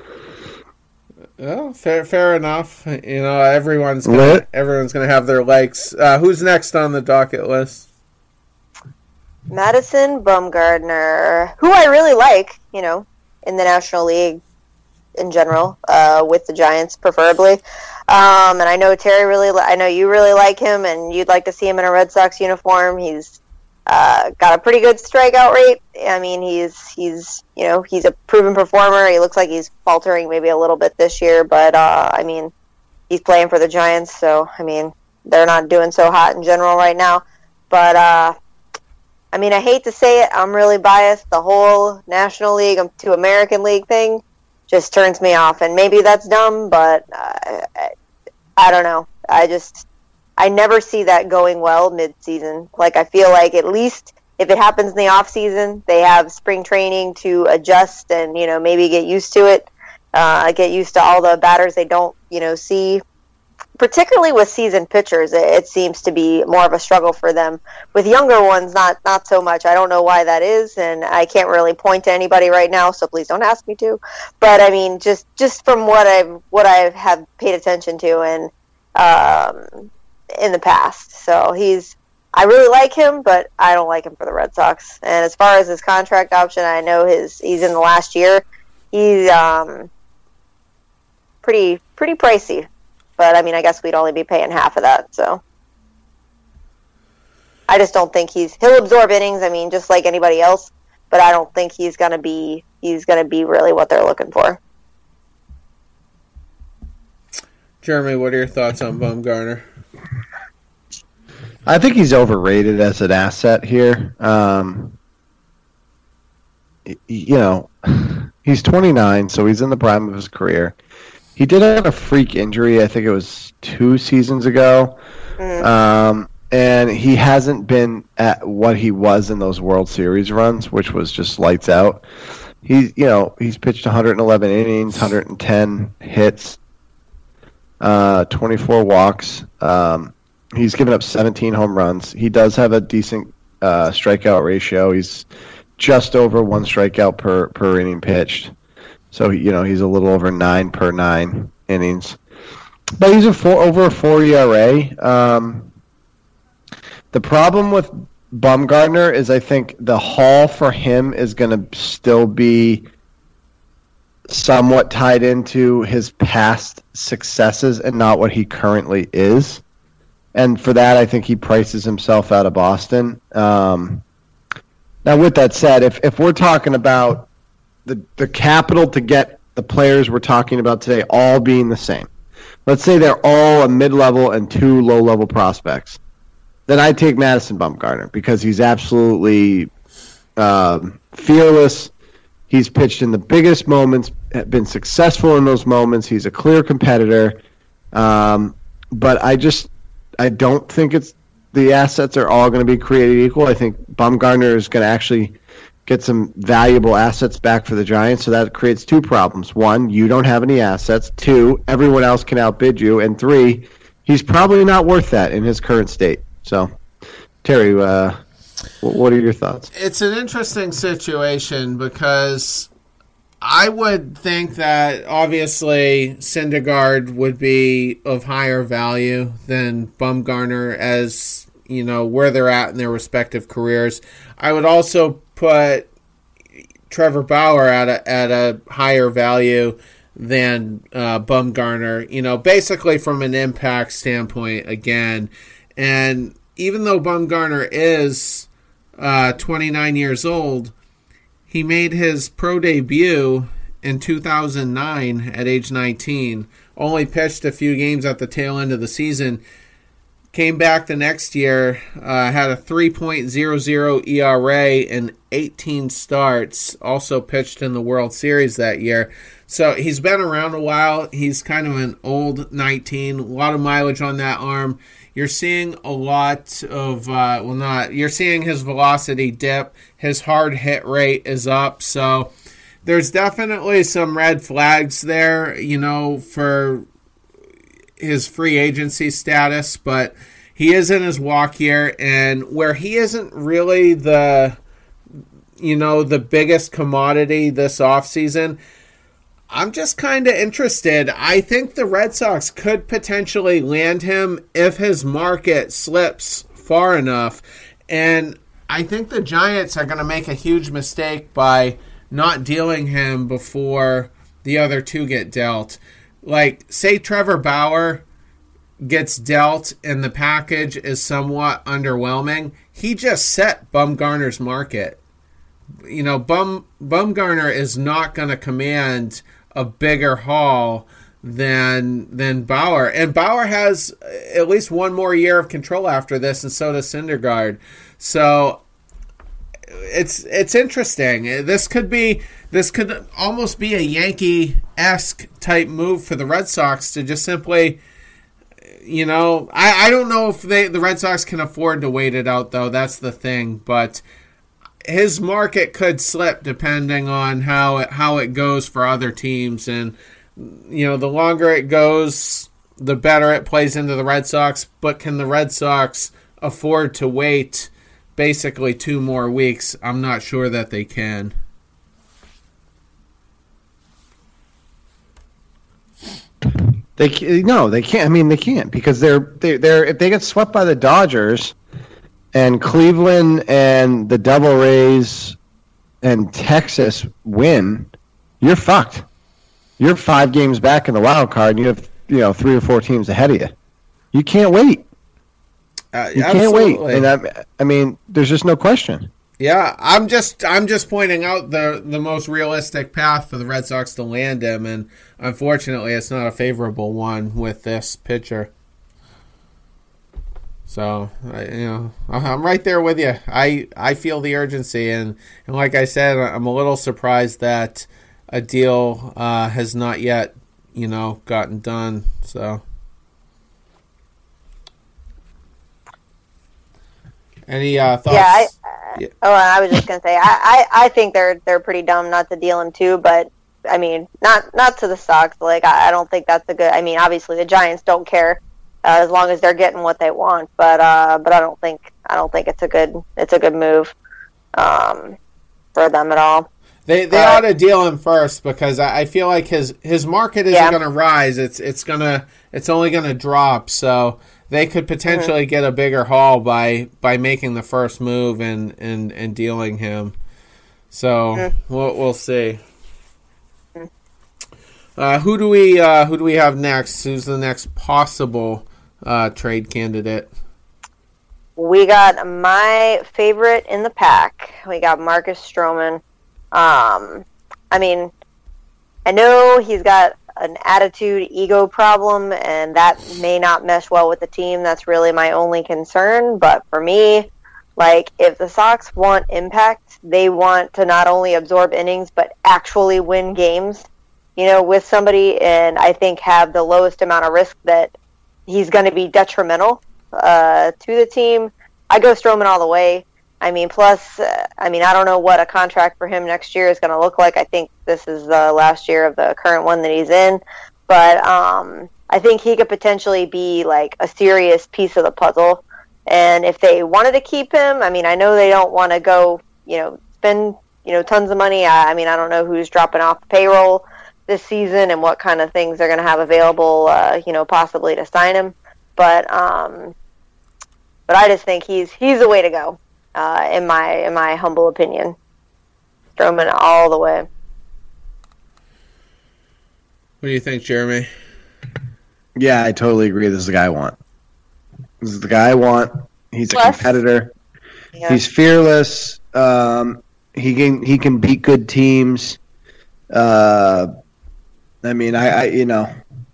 well, fair, fair enough. You know, everyone's gonna, everyone's going to have their likes. Uh, who's next on the docket list? Madison Bumgarner, who I really like. You know, in the National League in general, uh, with the Giants preferably. Um, and I know Terry really, li- I know you really like him, and you'd like to see him in a Red Sox uniform. He's Uh, got a pretty good strikeout rate. I mean, he's he's you know he's a proven performer. He looks like he's faltering maybe a little bit this year, but uh, I mean, he's playing for the Giants, so I mean they're not doing so hot in general right now. But uh, I mean, I hate to say it, I'm really biased. The whole National League to American League thing just turns me off, and maybe that's dumb, but uh, I, I don't know. I just I never see that going well mid-season. Like, I feel like at least if it happens in the off-season, they have spring training to adjust and, you know, maybe get used to it, uh, get used to all the batters they don't, you know, see. Particularly with seasoned pitchers, it, it seems to be more of a struggle for them. With younger ones, not not so much. I don't know why that is, and I can't really point to anybody right now, so please don't ask me to. But, I mean, just, just from what I've, what I have paid attention to and um in the past. So he's, I really like him, but I don't like him for the Red Sox. And as far as his contract option, I know his he's in the last year. He's um pretty pretty pricey. But I mean, I guess we'd only be paying half of that, so I just don't think he's he'll absorb innings, I mean, just like anybody else, but I don't think he's gonna be he's gonna be really what they're looking for. Jeremy, what are your thoughts on Bumgarner? I think he's overrated as an asset here. Um, you know, he's twenty-nine, so he's in the prime of his career. He did have a freak injury, I think it was two seasons ago, mm. um, and he hasn't been at what he was in those World Series runs, which was just lights out. He's, you know, he's pitched one hundred eleven innings, one hundred ten hits, uh, twenty-four walks. Um, He's given up seventeen home runs. He does have a decent uh, strikeout ratio. He's just over one strikeout per, per inning pitched. So, you know, he's a little over nine per nine innings. But he's a four, over a four E R A. Um, the problem with Bumgarner is I think the haul for him is going to still be somewhat tied into his past successes and not what he currently is. And for that, I think he prices himself out of Boston. Um, now, with that said, if, if we're talking about the, the capital to get the players we're talking about today all being the same, let's say they're all a mid-level and two low-level prospects, then I take Madison Bumgarner because he's absolutely um, fearless. He's pitched in the biggest moments, been successful in those moments. He's a clear competitor. Um, but I just I don't think it's the assets are all going to be created equal. I think Bumgarner is going to actually get some valuable assets back for the Giants. So that creates two problems. One, you don't have any assets. Two, everyone else can outbid you. And three, he's probably not worth that in his current state. So, Terry, uh, what are your thoughts? It's an interesting situation because I would think that obviously Syndergaard would be of higher value than Bumgarner as, you know, where they're at in their respective careers. I would also put Trevor Bauer at a, at a higher value than uh, Bumgarner, you know, basically from an impact standpoint again. And even though Bumgarner is uh, twenty-nine years old, he made his pro debut in two thousand nine at age nineteen, only pitched a few games at the tail end of the season, came back the next year, uh, had a three point oh oh E R A in eighteen starts, also pitched in the World Series that year. So he's been around a while. He's kind of an old nineteen, a lot of mileage on that arm. You're seeing a lot of, uh, well, not, you're seeing his velocity dip. His hard hit rate is up. So there's definitely some red flags there, you know, for his free agency status. But he is in his walk year, and where he isn't really the, you know, the biggest commodity this offseason, I'm just kind of interested. I think the Red Sox could potentially land him if his market slips far enough. And I think the Giants are going to make a huge mistake by not dealing him before the other two get dealt. Like, say Trevor Bauer gets dealt and the package is somewhat underwhelming. He just set Bumgarner's market. You know, Bum Bumgarner is not going to command a bigger haul than than Bauer. And Bauer has at least one more year of control after this, and so does Syndergaard. So it's it's interesting. This could be this could almost be a Yankee-esque type move for the Red Sox to just simply, you know, I, I don't know if they the Red Sox can afford to wait it out, though. That's the thing. But his market could slip depending on how it, how it goes for other teams. And, you know, the longer it goes, the better it plays into the Red Sox. But can the Red Sox afford to wait basically two more weeks? I'm not sure that they can. They no, they can't. I mean, they can't because they're they, they're if they get swept by the Dodgers, and Cleveland and the Devil Rays and Texas win, you're fucked. You're five games back in the wild card, and you have you know three or four teams ahead of you. You can't wait. Uh, you can't wait, and I, I mean, there's just no question. Yeah, I'm just I'm just pointing out the the most realistic path for the Red Sox to land him, and unfortunately, it's not a favorable one with this pitcher. So, I, you know, I'm right there with you. I, I feel the urgency, and, and like I said, I'm a little surprised that a deal uh, has not yet, you know, gotten done. So, any uh, thoughts? Yeah, I, uh, yeah. Oh, I was just gonna say, I, I, I think they're they're pretty dumb not to deal him too, but I mean, not not to the Sox. Like, I, I don't think that's a good. I mean, obviously the Giants don't care. Uh, as long as they're getting what they want, but uh, but I don't think I don't think it's a good it's a good move um, for them at all. They they but, ought to deal him first because I, I feel like his, his market isn't yeah. going to rise. It's it's gonna it's only going to drop. So they could potentially mm-hmm. get a bigger haul by by making the first move and and, and dealing him. So mm-hmm. we'll we'll see. Mm-hmm. Uh, who do we uh, who do we have next? Who's the next possible uh, trade candidate? We got my favorite in the pack. We got Marcus Stroman. Um, I mean, I know he's got an attitude, ego problem, and that may not mesh well with the team. That's really my only concern. But for me, like, if the Sox want impact, they want to not only absorb innings, but actually win games, you know, with somebody, and I think have the lowest amount of risk that he's going to be detrimental uh, to the team. I go Stroman all the way. I mean, plus, uh, I mean, I don't know what a contract for him next year is going to look like. I think this is the last year of the current one that he's in. But um, I think he could potentially be, like, a serious piece of the puzzle. And if they wanted to keep him, I mean, I know they don't want to go, you know, spend, you know, tons of money. I, I mean, I don't know who's dropping off the payroll this season and what kind of things they're going to have available, uh, you know, possibly to sign him. But um, but I just think he's he's the way to go. Uh, in my in my humble opinion, Stroman all the way. What do you think, Jeremy? Yeah, I totally agree. This is the guy I want. This is the guy I want. He's a plus, competitor. Yeah. He's fearless. Um, he can he can beat good teams. Uh, I mean, I, I you know,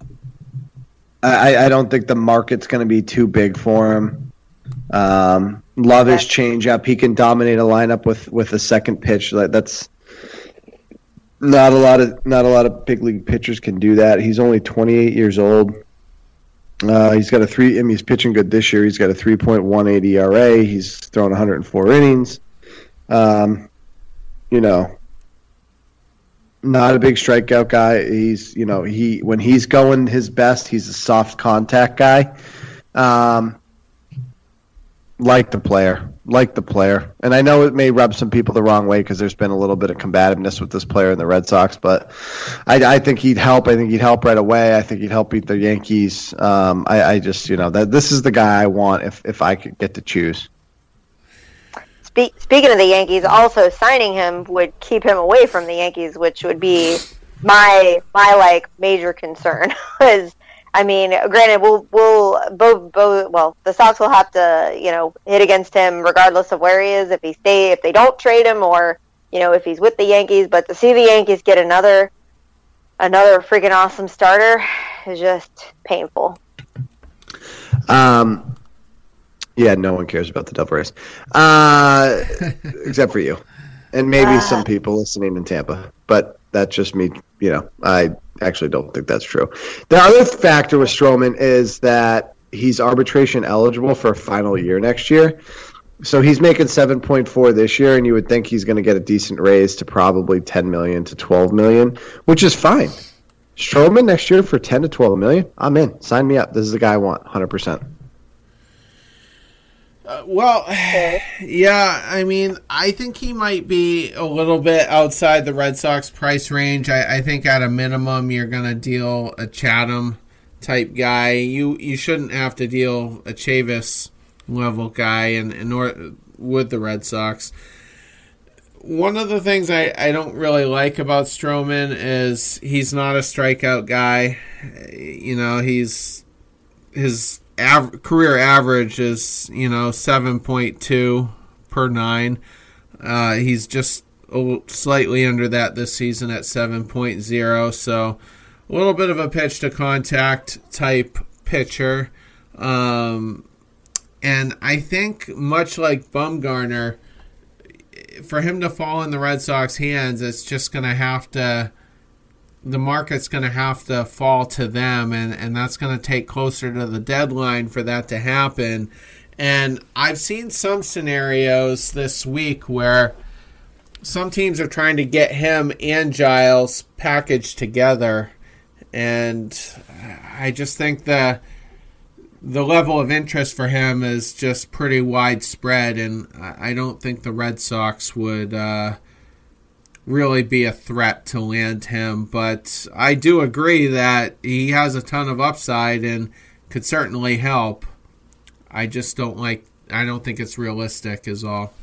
I I don't think the market's going to be too big for him. Um, love his changeup. He can dominate a lineup with, with a second pitch. Like, that's not a lot of not a lot of big league pitchers can do that. He's only twenty-eight years old. Uh, he's got a three. I mean, he's pitching good this year. He's got a three point one eight E R A. He's thrown one hundred four innings. Um, you know, not a big strikeout guy. He's you know he when he's going his best, he's a soft contact guy. Um, Like the player, like the player. And I know it may rub some people the wrong way because there's been a little bit of combativeness with this player in the Red Sox, but I, I think he'd help. I think he'd help right away. I think he'd help beat the Yankees. Um, I, I just, you know, that this is the guy I want if, if I could get to choose. Spe- speaking of the Yankees, also signing him would keep him away from the Yankees, which would be my, my like, major concern was I mean, granted, we'll we'll both both well, the Sox will have to you know hit against him regardless of where he is if he stay if they don't trade him or you know if he's with the Yankees. But to see the Yankees get another another freaking awesome starter is just painful. Um, yeah, no one cares about the Devil Rays, uh, except for you, and maybe uh, some people listening in Tampa. But that's just me. You know, I. Actually don't think that's true. The other factor with Stroman is that he's arbitration eligible for a final year next year. So he's making seven point four this year, and you would think he's going to get a decent raise to probably ten million dollars to twelve million dollars, which is fine. Stroman next year for ten to twelve million dollars, I'm in. Sign me up. This is the guy I want, one hundred percent. Uh, well, yeah, I mean, I think he might be a little bit outside the Red Sox price range. I, I think at a minimum you're going to deal a Chatham type guy. You you shouldn't have to deal a Chavis level guy in, in or, with the Red Sox. One of the things I, I don't really like about Stroman is he's not a strikeout guy. You know, he's his Av- career average is, you know, seven point two per nine. Uh, he's just a little, slightly under that this season at seven point oh, so a little bit of a pitch to contact type pitcher. Um, and I think much like Bumgarner, for him to fall in the Red Sox hands, it's just going to have to the market's going to have to fall to them, and, and that's going to take closer to the deadline for that to happen. And I've seen some scenarios this week where some teams are trying to get him and Giles packaged together, and I just think the the level of interest for him is just pretty widespread, and I don't think the Red Sox would uh, really be a threat to land him. But I do agree that he has a ton of upside and could certainly help I just don't like. I don't think it's realistic. Is all.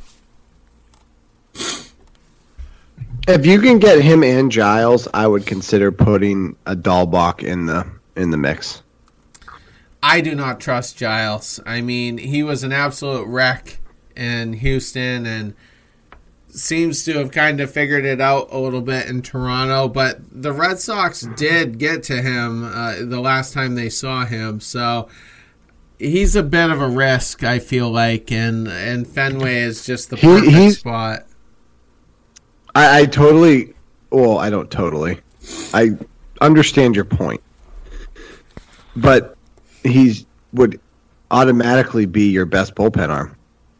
If you can get him and Giles, I would consider putting a Dahlbach in the in the mix. I do not trust Giles. I mean, he was an absolute wreck in Houston and seems to have kind of figured it out a little bit in Toronto. But the Red Sox did get to him uh, the last time they saw him, so he's a bit of a risk, I feel like, and and Fenway is just the perfect he, spot. I, I totally, well, I don't totally. I understand your point, but he's would automatically be your best bullpen arm.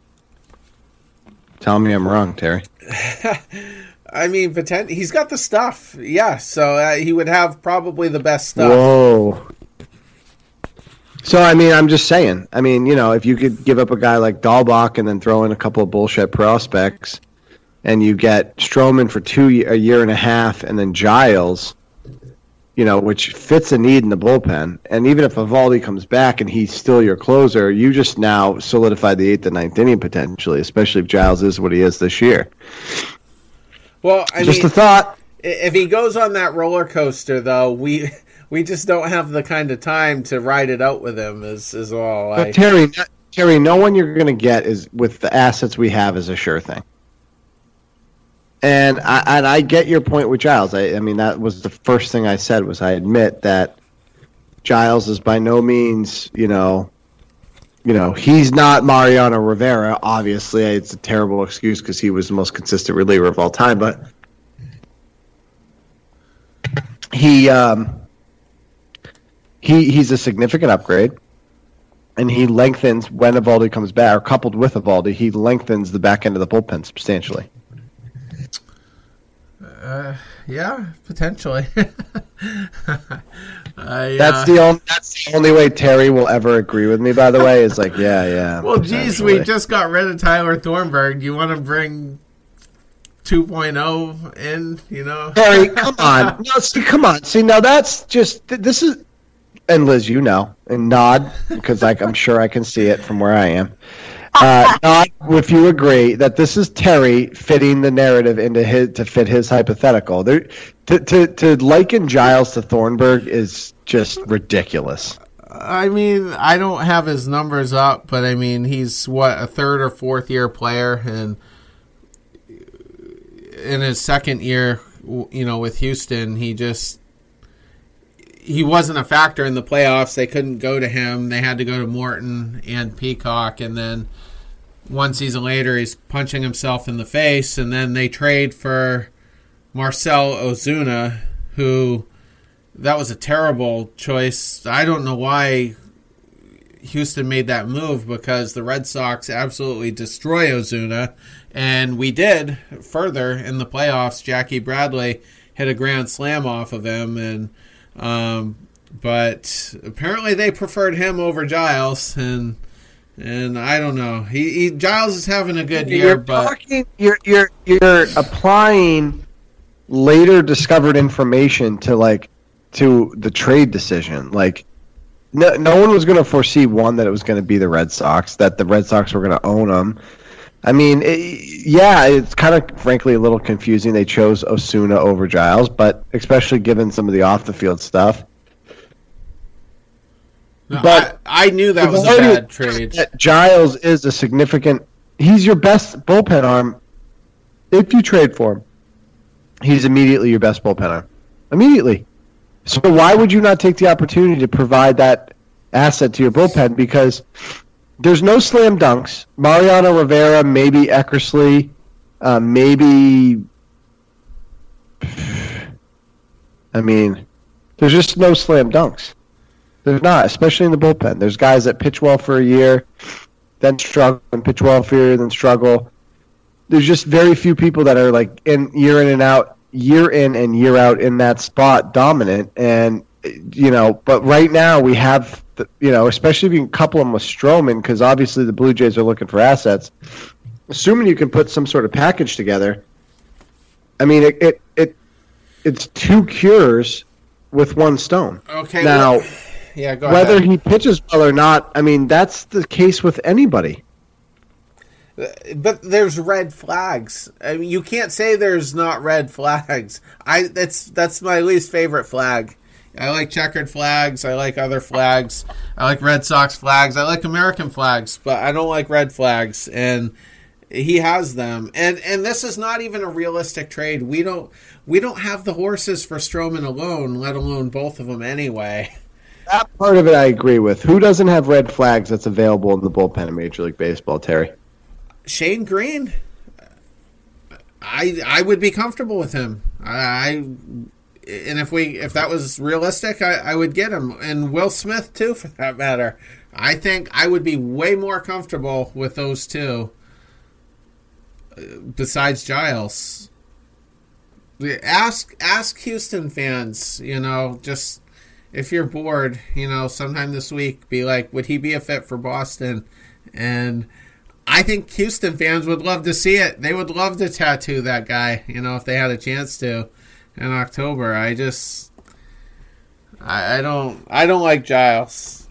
Tell me I'm wrong, Terry. I mean, potent- he's got the stuff, yeah. So uh, he would have probably the best stuff. Whoa. So, I mean, I'm just saying. I mean, you know, if you could give up a guy like Dahlbach and then throw in a couple of bullshit prospects, and you get Stroman for two a year and a half, and then Giles, you know, which fits a need in the bullpen. And even if Eovaldi comes back and he's still your closer, you just now solidify the eighth and ninth inning potentially, especially if Giles is what he is this year. Well, I just mean, a thought. If he goes on that roller coaster, though, we we just don't have the kind of time to ride it out with him. Is is all. But I... Terry, Terry, no one you're going to get is with the assets we have is a sure thing. And I, and I get your point with Giles. I, I mean, that was the first thing I said was I admit that Giles is by no means, you know, you know, he's not Mariano Rivera. Obviously, it's a terrible excuse because he was the most consistent reliever of all time. But he um, he he's a significant upgrade, and he lengthens when Eovaldi comes back, or coupled with Eovaldi, he lengthens the back end of the bullpen substantially. Uh, yeah, potentially. I, that's uh, the only. That's the only way Terry will ever agree with me. By the way, is like, yeah, yeah. Well, geez, we just got rid of Tyler Thornburg. You want to bring two point oh in? You know, Terry, come on. No, see, come on. See, now that's just this is. And Liz, you know, and nod because like I'm sure I can see it from where I am. Uh, not if you agree that this is Terry fitting the narrative into his to fit his hypothetical. There, to, to to liken Giles to Thornburg is just ridiculous. I mean, I don't have his numbers up, but I mean, he's what a third or fourth year player, and in his second year, you know, with Houston, he just he wasn't a factor in the playoffs. They couldn't go to him. They had to go to Morton and Peacock, and then one season later, he's punching himself in the face, and then they trade for Marcell Ozuna, who that was a terrible choice. I don't know why Houston made that move because the Red Sox absolutely destroy Ozuna, and we did further in the playoffs. Jackie Bradley hit a grand slam off of him, and um, but apparently they preferred him over Giles, and and I don't know. He, he Giles is having a good year, you're but talking, you're you're you're applying later discovered information to like to the trade decision. Like no no one was going to foresee one that it was going to be the Red Sox, that the Red Sox were going to own them. I mean, it, yeah, it's kind of frankly a little confusing. They chose Osuna over Giles, but especially given some of the off the field stuff. No, but I, I knew that was a bad trade. Giles is a significant. He's your best bullpen arm. If you trade for him, he's immediately your best bullpen arm. Immediately. So why would you not take the opportunity to provide that asset to your bullpen? Because there's no slam dunks. Mariano Rivera, maybe Eckersley, uh, maybe. I mean, there's just no slam dunks. There's not, especially in the bullpen. There's guys that pitch well for a year, then struggle, and pitch well for a year, then struggle. There's just very few people that are like in year in and out, year in and year out in that spot dominant. And, you know, but right now we have, the, you know, especially if you can couple them with Stroman, because obviously the Blue Jays are looking for assets. Assuming you can put some sort of package together, I mean, it it, it it's two cures with one stone. Okay. Now, well, Yeah, go Whether ahead. he pitches well or not, I mean, that's the case with anybody. But there's red flags. I mean, you can't say there's not red flags. I that's that's my least favorite flag. I like checkered flags. I like other flags. I like Red Sox flags. I like American flags, but I don't like red flags. And he has them. And and this is not even a realistic trade. We don't we don't have the horses for Stroman alone, let alone both of them anyway. That part of it I agree with. Who doesn't have red flags that's available in the bullpen in Major League Baseball, Terry? Shane Green, I I would be comfortable with him. I, I and if we if that was realistic, I, I would get him, and Will Smith too, for that matter. I think I would be way more comfortable with those two. Besides Giles, ask ask Houston fans. You know, just if you're bored, you know, sometime this week, be like, would he be a fit for Boston? And I think Houston fans would love to see it. They would love to tattoo that guy, you know, if they had a chance to in October. I just, I, I don't, I don't like Giles.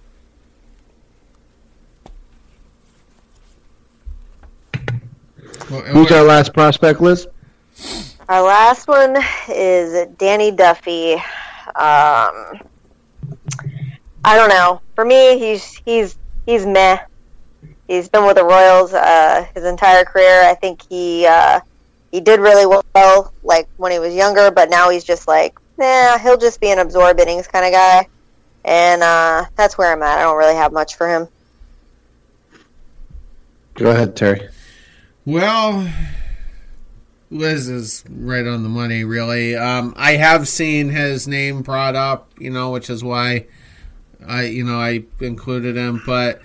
Who's our last prospect, Liz? Our last one is Danny Duffy. Um, I don't know. For me, he's he's he's meh. He's been with the Royals uh, his entire career. I think he uh, he did really well, like when he was younger, but now he's just like, nah, he'll just be an absorb innings kind of guy, and uh, that's where I'm at. I don't really have much for him. Go ahead, Terry. Well, Liz is right on the money, really. Um, I have seen his name brought up, you know, which is why I, you know, I included him, but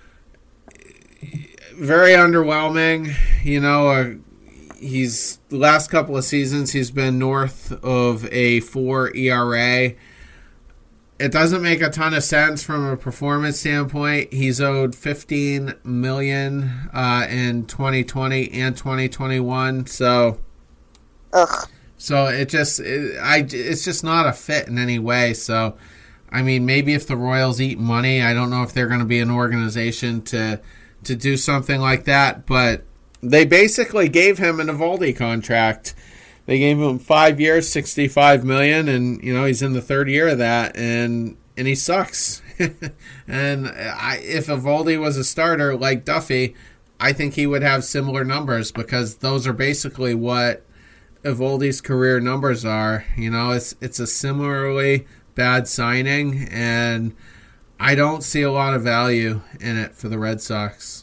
very underwhelming. You know, uh, he's the last couple of seasons he's been north of a four E R A. It doesn't make a ton of sense from a performance standpoint. He's owed fifteen million dollars uh, in twenty twenty and twenty twenty-one. So, Ugh. so it just it, I it's just not a fit in any way. So, I mean, maybe if the Royals eat money, I don't know if they're going to be an organization to to do something like that. But they basically gave him an Eovaldi contract. They gave him five years, sixty-five million dollars, and you know he's in the third year of that, and and he sucks. and I, if Eovaldi was a starter like Duffy, I think he would have similar numbers because those are basically what Eovaldi's career numbers are. You know, it's it's a similarly bad signing, and I don't see a lot of value in it for the Red Sox.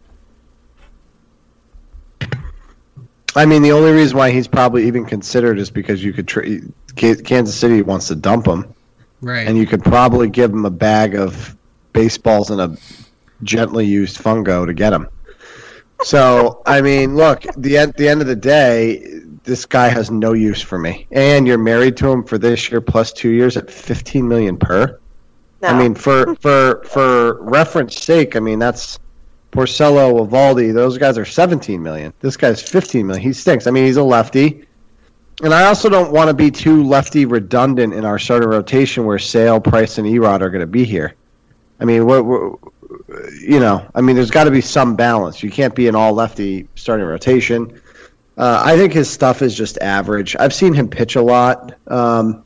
I mean, the only reason why he's probably even considered is because you could tra- Kansas City wants to dump him, right? And you could probably give him a bag of baseballs and a gently used fungo to get him. So, I mean, look, the at the end of the day, this guy has no use for me. And you're married to him for this year plus two years at fifteen million per. No. I mean, for for for reference sake, I mean that's. Porcello, Eovaldi, those guys are seventeen million. This guy's fifteen million. He stinks. I mean, he's a lefty. And I also don't want to be too lefty redundant in our starting rotation where Sale, Price, and Erod are going to be here. I mean, we're, we're, you know, I mean, there's got to be some balance. You can't be an all lefty starting rotation. Uh, I think his stuff is just average. I've seen him pitch a lot. Um,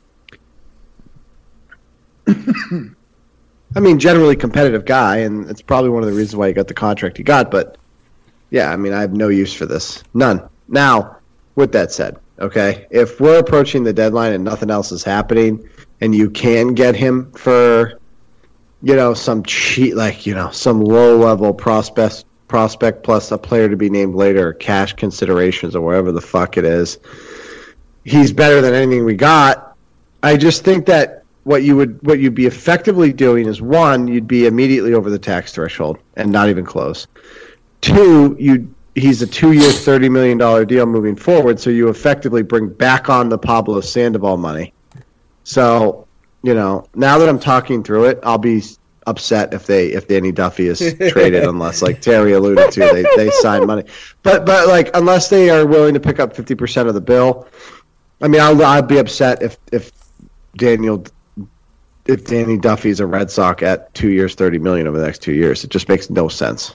I mean, generally competitive guy, and it's probably one of the reasons why he got the contract he got. But, yeah, I mean, I have no use for this. None. Now, with that said, okay, if we're approaching the deadline and nothing else is happening and you can get him for, you know, some cheat, like, you know, some low-level prospect, prospect plus a player to be named later, cash considerations or whatever the fuck it is, he's better than anything we got. I just think that What you would, what you'd be effectively doing is one, you'd be immediately over the tax threshold and not even close. Two, you he's a two-year, thirty million dollar deal moving forward, so you effectively bring back on the Pablo Sandoval money. So, you know, now that I'm talking through it, I'll be upset if they if Danny Duffy is traded, unless, like Terry alluded to, they they sign money. But but like unless they are willing to pick up fifty percent of the bill, I mean, I'll I'll be upset if if Daniel. if Danny Duffy's a Red Sox at two years, thirty million over the next two years. It just makes no sense.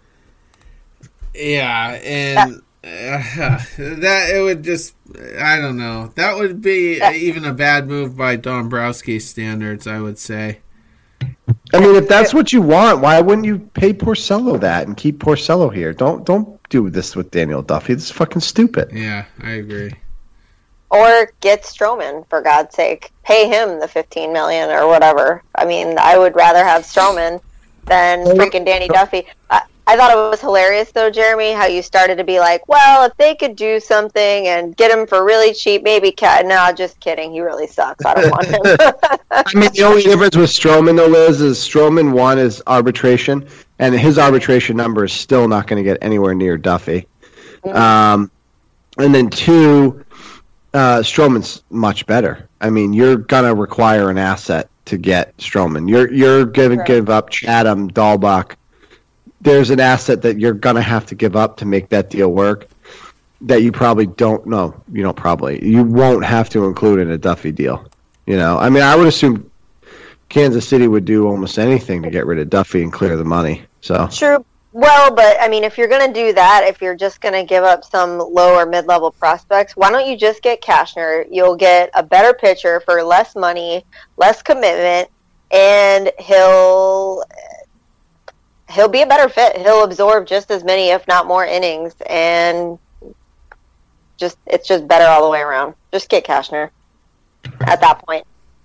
Yeah, and uh, that it would just, I don't know. That would be even a bad move by Dombrowski standards, I would say. I mean, if that's what you want, why wouldn't you pay Porcello that and keep Porcello here? Don't don't do this with Daniel Duffy. This is fucking stupid. Yeah, I agree. Or get Stroman, for God's sake. Pay him the fifteen million dollars or whatever. I mean, I would rather have Stroman than freaking Danny Duffy. I, I thought it was hilarious, though, Jeremy, how you started to be like, well, if they could do something and get him for really cheap, maybe Cat. No, just kidding. He really sucks. I don't want him. I mean, the only difference with Stroman, though, Liz, is Stroman, one, is arbitration, and his arbitration number is still not going to get anywhere near Duffy. Mm-hmm. Um, and then, two, uh, Stroman's much better. I mean, you're going to require an asset to get Stroman. You're you're going to give up Chatham, Dahlbach. There's an asset that you're going to have to give up to make that deal work that you probably don't know. You don't probably. You won't have to include in a Duffy deal. You know, I mean, I would assume Kansas City would do almost anything to get rid of Duffy and clear the money. So True. Well, but, I mean, if you're going to do that, if you're just going to give up some low or mid-level prospects, why don't you just get Cashner? You'll get a better pitcher for less money, less commitment, and he'll... he'll be a better fit. He'll absorb just as many, if not more, innings, and just it's just better all the way around. Just get Cashner at that point.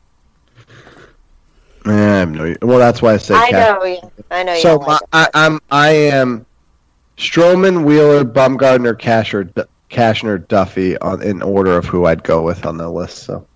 I have no. Well, that's why I say. I know. Yeah. I know. You so don't like I, I, I'm. I am. Stroman, Wheeler, Bumgarner, Cashner, Cashner, Duffy on in order of who I'd go with on the list. So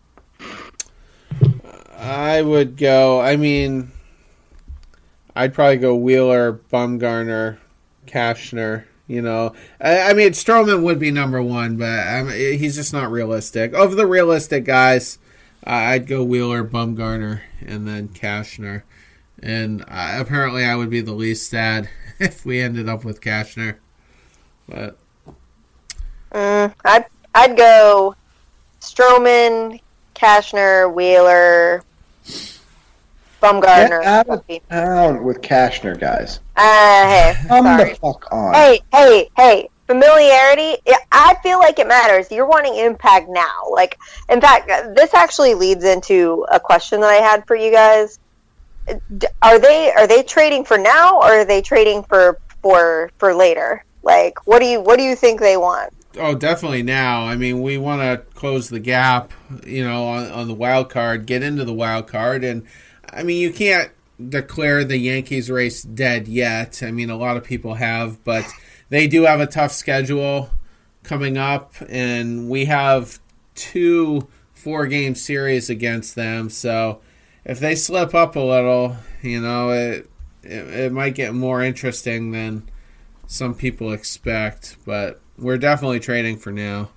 I would go. I mean. I'd probably go Wheeler, Bumgarner, Cashner. You know, I, I mean, Stroman would be number one, but I mean, he's just not realistic. Of the realistic guys, uh, I'd go Wheeler, Bumgarner, and then Cashner. And uh, apparently, I would be the least sad if we ended up with Cashner. But mm, I'd I'd go Stroman, Cashner, Wheeler. Bumgarner. Get out of town with Cashner, guys. Uh, hey, Come sorry. the fuck on. Hey, hey, hey. Familiarity, I feel like it matters. You're wanting impact now. Like, in fact, this actually leads into a question that I had for you guys. Are they are they trading for now, or are they trading for for for later? Like, what do you what do you think they want? Oh, definitely now. I mean, we want to close the gap, you know, on, on the wild card, get into the wild card, and I mean, you can't declare the Yankees race dead yet. I mean, a lot of people have, but they do have a tough schedule coming up, and we have two four-game series against them. So if they slip up a little, you know, it, it it might get more interesting than some people expect. But we're definitely trading for now.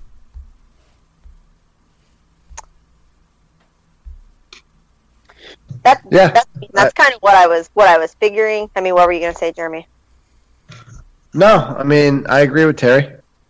That, yeah, that's, that's kind of what I was what I was figuring. I mean, what were you going to say, Jeremy? No, I mean, I agree with Terry.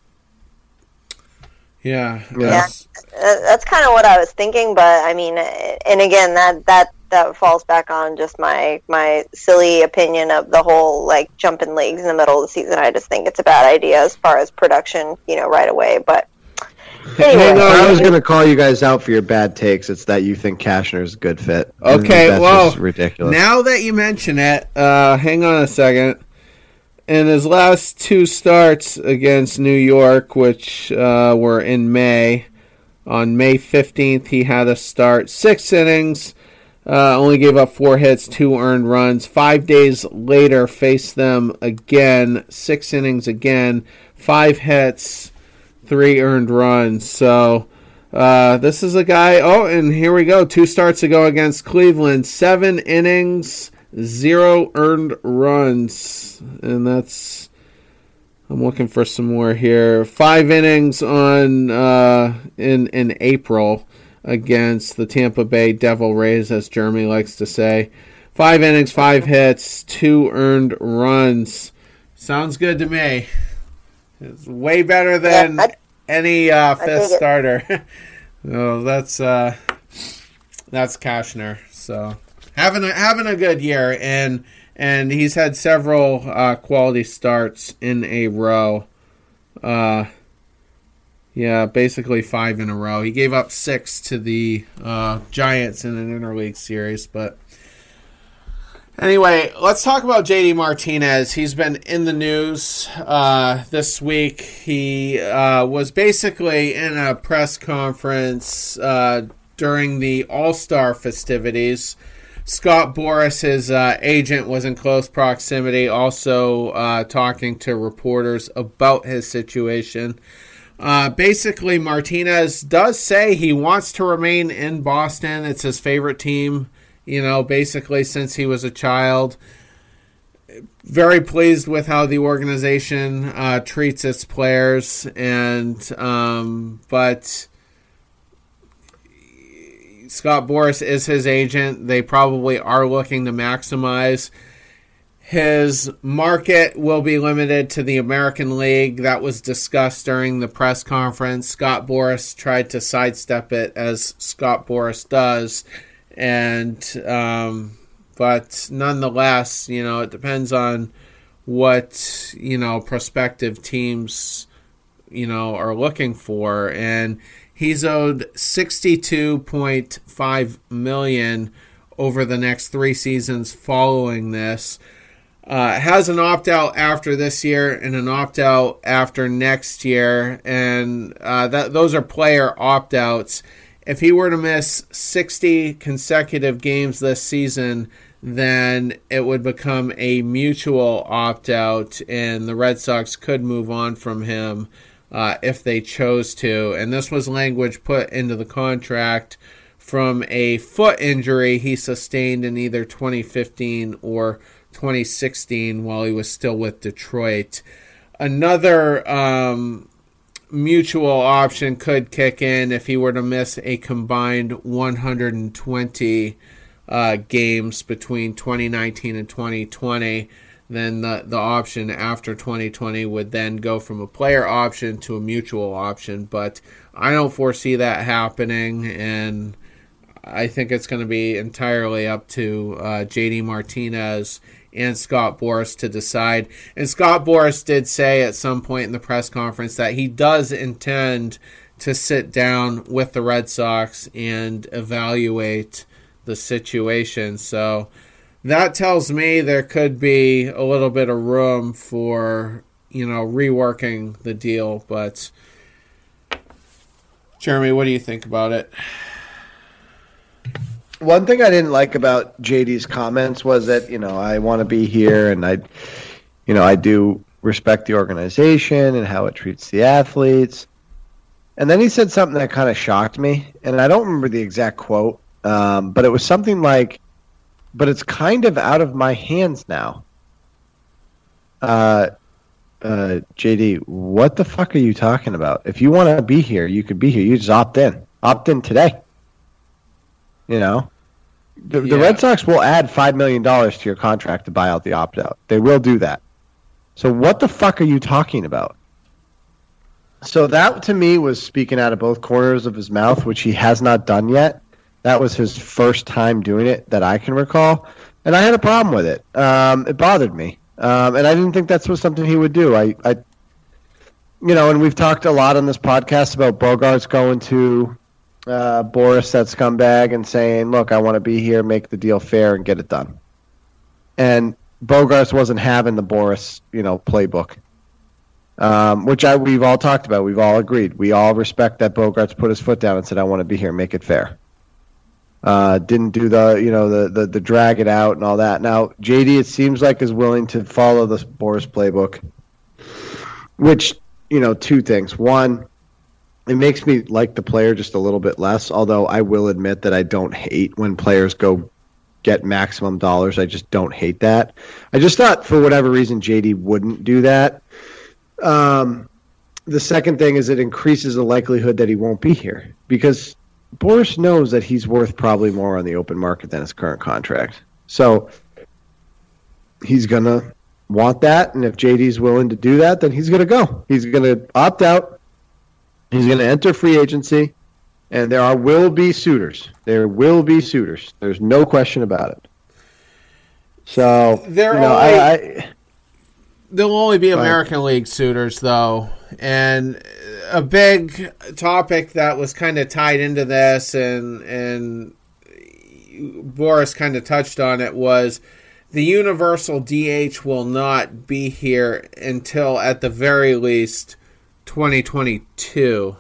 Yeah, yeah, that's kind of what I was thinking. But I mean, and again, that that that falls back on just my my silly opinion of the whole like jumping leagues in the middle of the season. I just think it's a bad idea as far as production, you know, right away. But anyway, I was going to call you guys out for your bad takes. It's that you think Cashner's a good fit. Okay, that's well, just ridiculous. Now that you mention it, uh, hang on a second. In his last two starts against New York, which uh, were in May, on May fifteenth, he had a start. Six innings, uh, only gave up four hits, two earned runs. Five days later, faced them again, six innings again, five hits, three earned runs. So uh, this is a guy, oh, and here we go. Two starts ago against Cleveland, seven innings, zero earned runs. And that's, I'm looking for some more here. Five innings on uh, in in April against the Tampa Bay Devil Rays, as Jeremy likes to say. Five innings, five hits, two earned runs. Sounds good to me. It's way better than yeah, any uh, fifth starter. No, that's uh, that's Cashner. So having a having a good year, and and he's had several uh, quality starts in a row. Uh, yeah, basically five in a row. He gave up six to the uh, Giants in an interleague series, but. Anyway, let's talk about J D Martinez. He's been in the news uh, this week. He uh, was basically in a press conference uh, during the All-Star festivities. Scott Boras, his uh, agent, was in close proximity, also uh, talking to reporters about his situation. Uh, basically, Martinez does say he wants to remain in Boston. It's his favorite team. You know, basically since he was a child. Very pleased with how the organization uh, treats its players, and um, but Scott Boras is his agent. They probably are looking to maximize. His market will be limited to the American League. That was discussed during the press conference. Scott Boras tried to sidestep it, as Scott Boras does. And, um, but nonetheless, you know, it depends on what, you know, prospective teams, you know, are looking for. And he's owed sixty-two point five million dollars over the next three seasons following this. Uh, has an opt-out after this year and an opt-out after next year. And uh, that those are player opt-outs. If he were to miss sixty consecutive games this season, then it would become a mutual opt-out, and the Red Sox could move on from him uh, if they chose to. And this was language put into the contract from a foot injury he sustained in either twenty fifteen or twenty sixteen while he was still with Detroit. Another Um, mutual option could kick in if he were to miss a combined one hundred twenty uh, games between twenty nineteen and twenty twenty. Then the, the option after twenty twenty would then go from a player option to a mutual option. But I don't foresee that happening, and I think it's going to be entirely up to uh, J D Martinez and Scott Boras to decide. And Scott Boras did say at some point in the press conference that he does intend to sit down with the Red Sox and evaluate the situation. So that tells me there could be a little bit of room for, you know, reworking the deal. But Jeremy, what do you think about it? One thing I didn't like about J D's comments was that, you know, I want to be here, and I, you know, I do respect the organization and how it treats the athletes. And then he said something that kind of shocked me, and I don't remember the exact quote, um, but it was something like, but it's kind of out of my hands now. Uh, uh, J D, what the fuck are you talking about? If you want to be here, you could be here. You just opt in. Opt in today. You know? The, yeah. the Red Sox will add five million dollars to your contract to buy out the opt-out. They will do that. So what the fuck are you talking about? So that, to me, was speaking out of both corners of his mouth, which he has not done yet. That was his first time doing it that I can recall. And I had a problem with it. Um, it bothered me. Um, and I didn't think that's was something he would do. I, I, you know, and we've talked a lot on this podcast about Bogaerts going to Uh, Boras, that scumbag, and saying, look, I want to be here, make the deal fair, and get it done. And Bogaerts wasn't having the Boras, you know, playbook, um, which I we've all talked about. We've all agreed. We all respect that Bogaerts put his foot down and said, I want to be here, make it fair. Uh, didn't do the, you know, the, the, the drag it out and all that. Now, J D, it seems like, is willing to follow the Boras playbook, which, you know, two things. One, it makes me like the player just a little bit less, although I will admit that I don't hate when players go get maximum dollars. I just don't hate that. I just thought, for whatever reason, J D wouldn't do that. Um, the second thing is it increases the likelihood that he won't be here, because Boras knows that he's worth probably more on the open market than his current contract. So he's going to want that, and if J D's willing to do that, then he's going to go. He's going to opt out. He's going to enter free agency, And there are will be suitors. There will be suitors. There's no question about it. So, there you know, only, I, I, there'll only be American ahead. League suitors, though. And a big topic that was kind of tied into this, and and Boris kind of touched on it, was the universal D H will not be here until, at the very least, twenty twenty-two.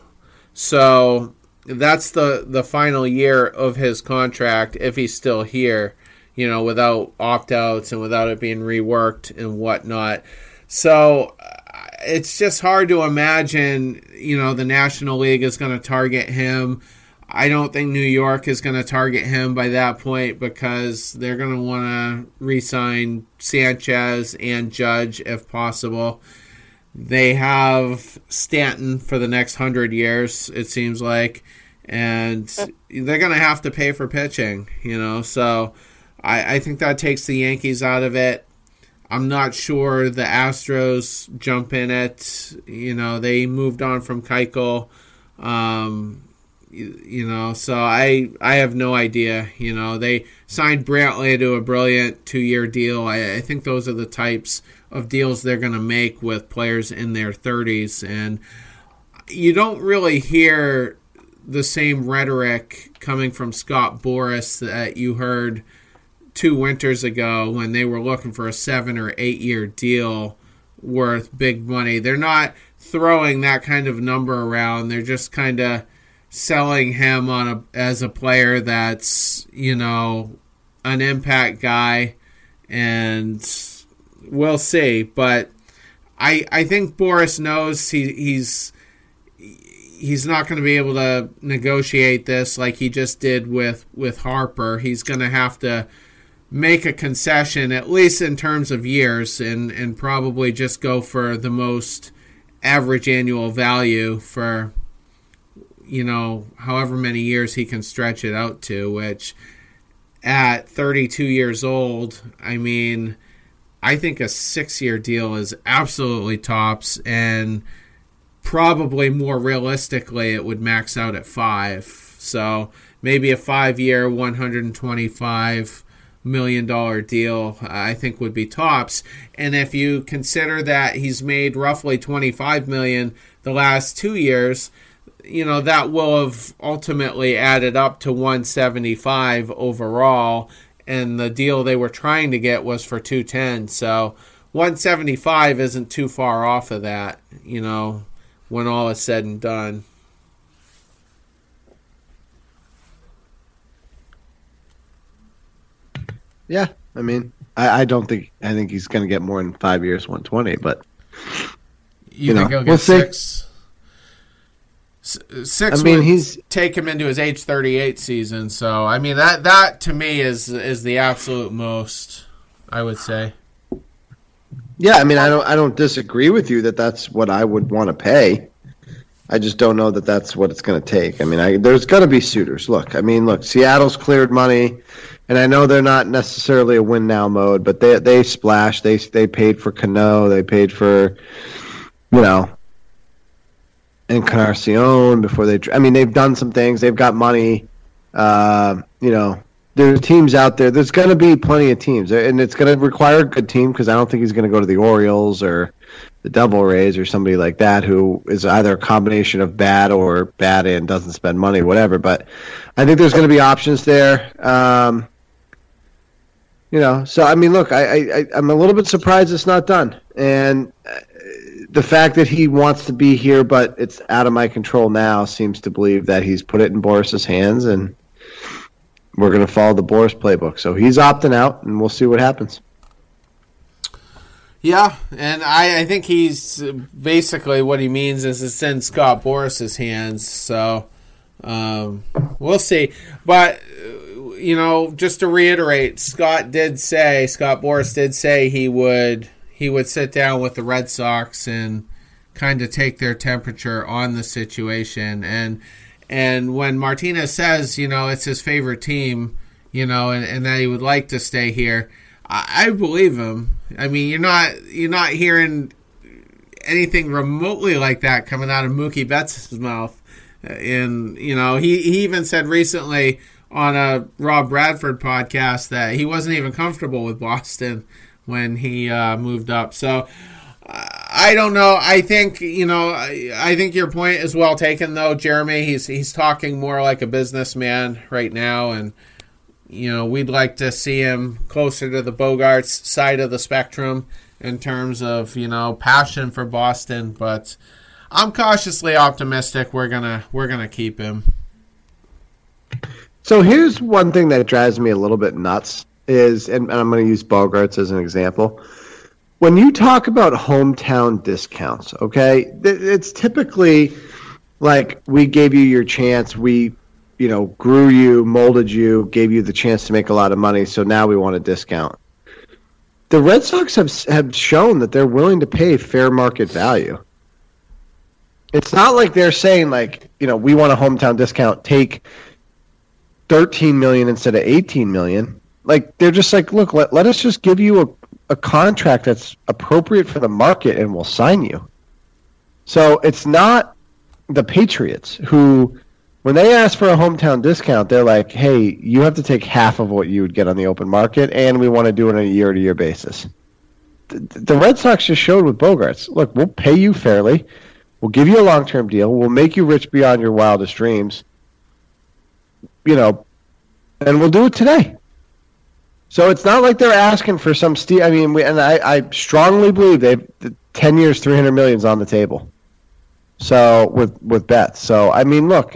So that's the, the final year of his contract, if he's still here, you know, without opt-outs and without it being reworked and whatnot. So it's just hard to imagine, you know, the National League is going to target him. I don't think New York is going to target him by that point, because they're going to want to re-sign Sanchez and Judge if possible. They have Stanton for the next hundred years, it seems like, and they're going to have to pay for pitching, you know. So I, I think that takes the Yankees out of it. I'm not sure the Astros jump in it. You know, they moved on from Keuchel. Um, you, you know, so I I have no idea. You know, they signed Brantley to a brilliant two-year deal. I, I think those are the types of deals they're going to make with players in their thirties. And you don't really hear the same rhetoric coming from Scott Boras that you heard two winters ago when they were looking for a seven or eight year deal worth big money. They're not throwing that kind of number around. They're just kind of selling him on a as a player that's, you know, an impact guy, and we'll see. But I I think Boris knows he he's he's not going to be able to negotiate this like he just did with with Harper. He's going to have to make a concession, at least in terms of years, and, and probably just go for the most average annual value for, you know, however many years he can stretch it out to, which at thirty-two years old, I mean, I think a six-year deal is absolutely tops, and probably more realistically it would max out at five. So maybe a five-year, one hundred twenty-five million dollar deal, I think, would be tops. And if you consider that he's made roughly twenty-five million dollars the last two years, you know, that will have ultimately added up to one seventy-five overall, and the deal they were trying to get was for two ten. So one seventy-five isn't too far off of that, you know, when all is said and done. Yeah, I mean, I, I don't think I think he's going to get more than five years, one twenty. But you, you think know, he'll get we'll six? Six. I mean, would he's take him into his age thirty-eight season. So I mean, that that to me is is the absolute most, I would say. Yeah, I mean, I don't I don't disagree with you that that's what I would want to pay. I just don't know that that's what it's going to take. I mean, I, there's going to be suitors. Look, I mean, look, Seattle's cleared money. And I know they're not necessarily a win now mode, but they they splashed. They they paid for Cano. They paid for, you know, Encarnacion before they. I mean, they've done some things. They've got money. Uh, you know, there's teams out there. There's going to be plenty of teams, and it's going to require a good team, because I don't think he's going to go to the Orioles or the Devil Rays or somebody like that who is either a combination of bad or bad and doesn't spend money, whatever. But I think there's going to be options there. Um, You know, so I mean, look, I, I I'm a little bit surprised it's not done, and the fact that he wants to be here, but it's out of my control now, seems to believe that he's put it in Boris's hands, and we're going to follow the Boris playbook. So he's opting out, and we'll see what happens. Yeah, and I, I think he's basically what he means is it's in Scott Boris's hands. So um, we'll see, but. You know, just to reiterate, Scott did say, Scott Boras did say he would he would sit down with the Red Sox and kind of take their temperature on the situation. And and when Martinez says, you know, it's his favorite team, you know, and, and that he would like to stay here, I, I believe him. I mean, you're not you're not hearing anything remotely like that coming out of Mookie Betts' mouth. And, you know, he, he even said recently on a Rob Bradford podcast that he wasn't even comfortable with Boston when he uh, moved up. So I don't know. I think, you know, I, I think your point is well taken, though, Jeremy. He's he's talking more like a businessman right now, and, you know, we'd like to see him closer to the Bogaerts side of the spectrum in terms of, you know, passion for Boston. But I'm cautiously optimistic we're gonna we're gonna keep him. So here's one thing that drives me a little bit nuts is, and I'm going to use Bogaerts as an example. When you talk about hometown discounts, okay, it's typically like we gave you your chance, we, you know, grew you, molded you, gave you the chance to make a lot of money, so now we want a discount. The Red Sox have have shown that they're willing to pay fair market value. It's not like they're saying, like, you know, we want a hometown discount, take thirteen million dollars instead of eighteen million dollars. Like, they're just like, look, let, let us just give you a a contract that's appropriate for the market and we'll sign you. So it's not the Patriots who, when they ask for a hometown discount, they're like, hey, you have to take half of what you would get on the open market, and we want to do it on a year-to-year basis. The, the Red Sox just showed with Bogaerts, look, we'll pay you fairly, we'll give you a long-term deal, we'll make you rich beyond your wildest dreams, you know, and we'll do it today. So it's not like they're asking for some steal. I mean, we, and I, I strongly believe they've ten years, three hundred million is on the table. So with with Betts. So I mean, look,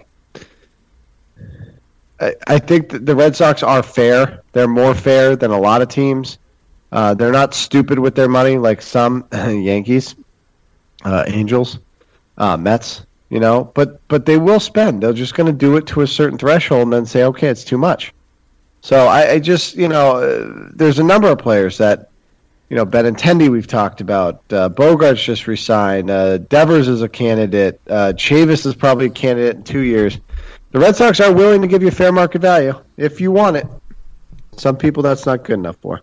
I, I think that the Red Sox are fair. They're more fair than a lot of teams. Uh, they're not stupid with their money like some Yankees, uh, Angels, uh, Mets. You know, but but they will spend. They're just going to do it to a certain threshold and then say, okay, it's too much. So I, I just, you know, uh, there's a number of players that, you know, Benintendi we've talked about. Uh, Bogaerts just resigned. Uh, Devers is a candidate. Uh, Chavis is probably a candidate in two years. The Red Sox are willing to give you fair market value if you want it. Some people that's not good enough for.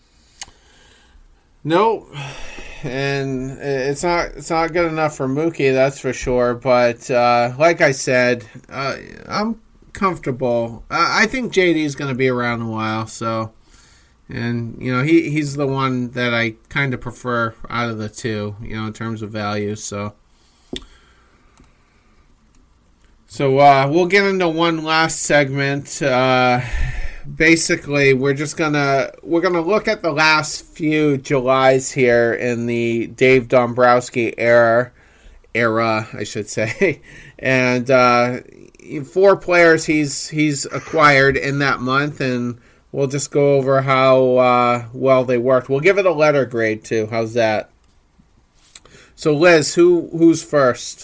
No, and it's not it's not good enough for Mookie, that's for sure. But uh, like I said, uh, I'm comfortable. Uh, I think J D is going to be around a while, so, and you know he he's the one that I kind of prefer out of the two, you know, in terms of value. So, so uh, we'll get into one last segment. Uh, basically, we're just gonna we're gonna look at the last few Julys here in the Dave Dombrowski era, era I should say, and. Uh, Four players he's he's acquired in that month, and we'll just go over how uh, well they worked. We'll give it a letter grade too. How's that? So, Liz, who who's first?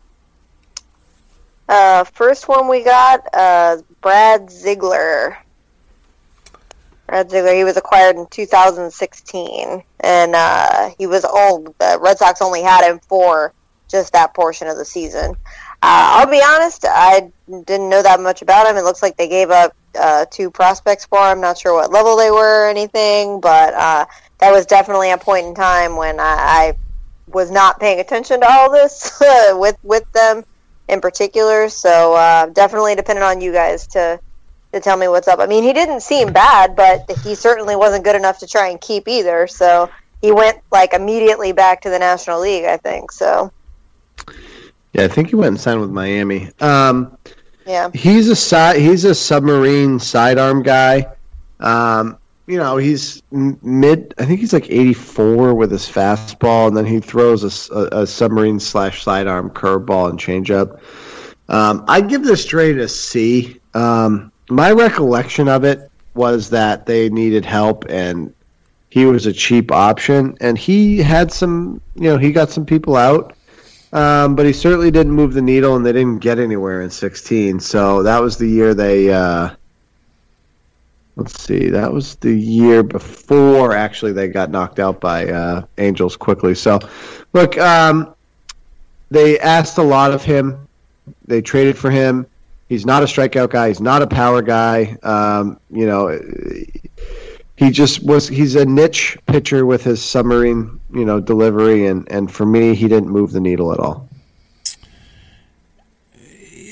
Uh, first one we got uh, Brad Ziegler. Brad Ziegler. He was acquired in two thousand sixteen, and uh, he was old. The Red Sox only had him for just that portion of the season. Uh, I'll be honest, I didn't know that much about him. It looks like they gave up uh, two prospects for him. Not sure what level they were or anything, but uh, that was definitely a point in time when I, I was not paying attention to all this with with them in particular. So uh, definitely dependent on you guys to to tell me what's up. I mean, he didn't seem bad, but he certainly wasn't good enough to try and keep either. So he went like immediately back to the National League, I think. So. Yeah, I think he went and signed with Miami. Um, yeah, he's a si- he's a submarine sidearm guy. Um, you know, he's mid. I think he's like eighty-four with his fastball, and then he throws a, a, a submarine slash sidearm curveball and changeup. Um, I'd give this trade a C. Um, my recollection of it was that they needed help, and he was a cheap option, and he had some. You know, he got some people out. Um, but he certainly didn't move the needle, and they didn't get anywhere in sixteen. So that was the year they, uh, let's see, that was the year before, actually, they got knocked out by uh, Angels quickly. So, look, um, they asked a lot of him. They traded for him. He's not a strikeout guy. He's not a power guy. Um, you know, he just was, he's a niche pitcher with his submarine, you know, delivery, and, and for me, he didn't move the needle at all.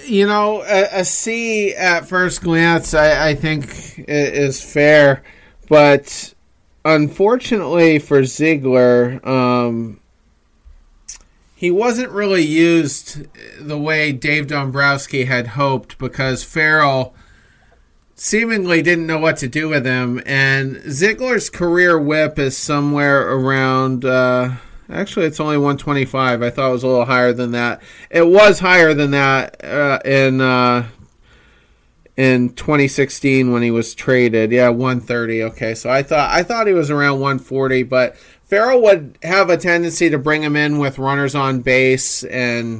you know, a, a C at first glance, I, I think is fair, but unfortunately for Ziegler, um, he wasn't really used the way Dave Dombrowski had hoped because Farrell seemingly didn't know what to do with him. And Ziegler's career whip is somewhere around, uh, actually it's only one twenty-five. I thought it was a little higher than that. It was higher than that uh, in uh, in twenty sixteen when he was traded. Yeah, one thirty. Okay, so I thought I thought he was around one forty, but Farrell would have a tendency to bring him in with runners on base, and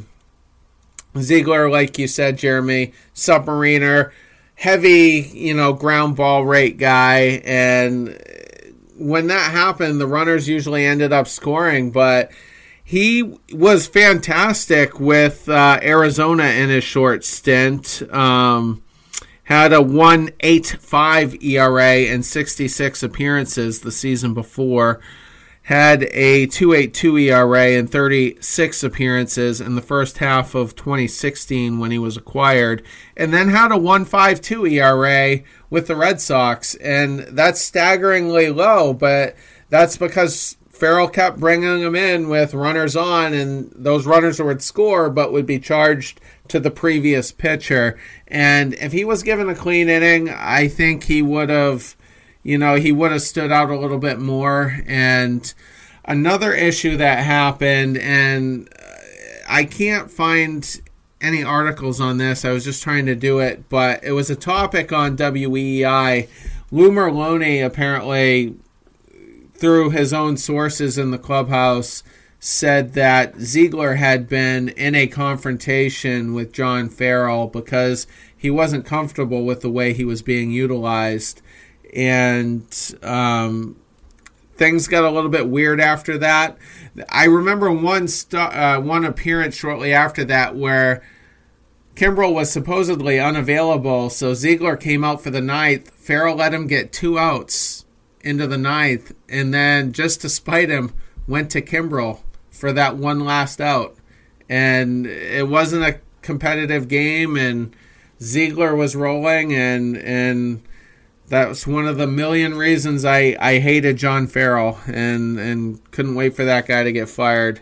Ziegler, like you said, Jeremy, submariner, heavy, you know, ground ball rate guy, and when that happened, the runners usually ended up scoring, but he was fantastic with uh, Arizona in his short stint. Um, had a one point eight five E R A and sixty-six appearances the season before. Had a two point eight two E R A and thirty-six appearances in the first half of twenty sixteen when he was acquired, and then had a one point five two E R A with the Red Sox, and that's staggeringly low, but that's because Farrell kept bringing him in with runners on, and those runners would score but would be charged to the previous pitcher. And if he was given a clean inning, I think he would have, you know, he would have stood out a little bit more. And another issue that happened, and I can't find any articles on this, I was just trying to do it, but it was a topic on W E E I. Lou Merlone apparently, through his own sources in the clubhouse, said that Ziegler had been in a confrontation with John Farrell because he wasn't comfortable with the way he was being utilized. And um, things got a little bit weird after that. I remember one st- uh, one appearance shortly after that where Kimbrel was supposedly unavailable, so Ziegler came out for the ninth. Farrell let him get two outs into the ninth, and then just to spite him, went to Kimbrel for that one last out. And it wasn't a competitive game, and Ziegler was rolling, and and that was one of the million reasons I, I hated John Farrell and, and couldn't wait for that guy to get fired.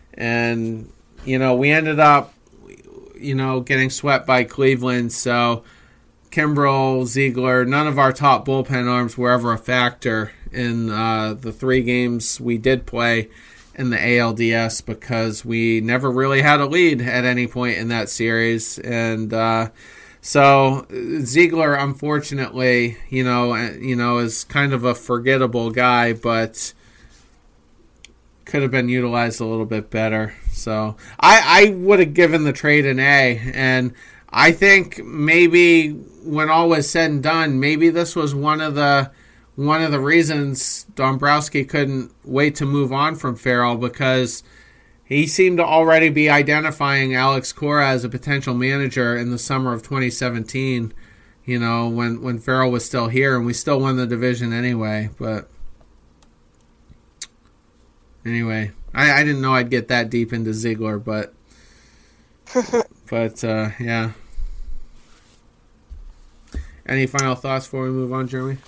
And, you know, we ended up, you know, getting swept by Cleveland. So Kimbrel, Ziegler, none of our top bullpen arms were ever a factor in uh, the three games we did play in the A L D S because we never really had a lead at any point in that series. And, uh, So Ziegler, unfortunately, you know, you know, is kind of a forgettable guy, but could have been utilized a little bit better. So I, I would have given the trade an A, and I think maybe when all was said and done, maybe this was one of the one of the reasons Dombrowski couldn't wait to move on from Farrell, because he seemed to already be identifying Alex Cora as a potential manager in the summer of twenty seventeen, you know, when, when Farrell was still here, and we still won the division anyway. But anyway, I, I didn't know I'd get that deep into Ziegler, but, but uh, yeah. Any final thoughts before we move on, Jeremy?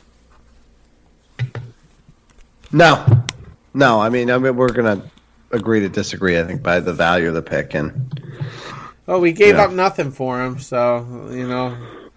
No. No, I mean, I mean we're going to agree to disagree, I think, by the value of the pick. And well, we gave you know. up nothing for him, so you know,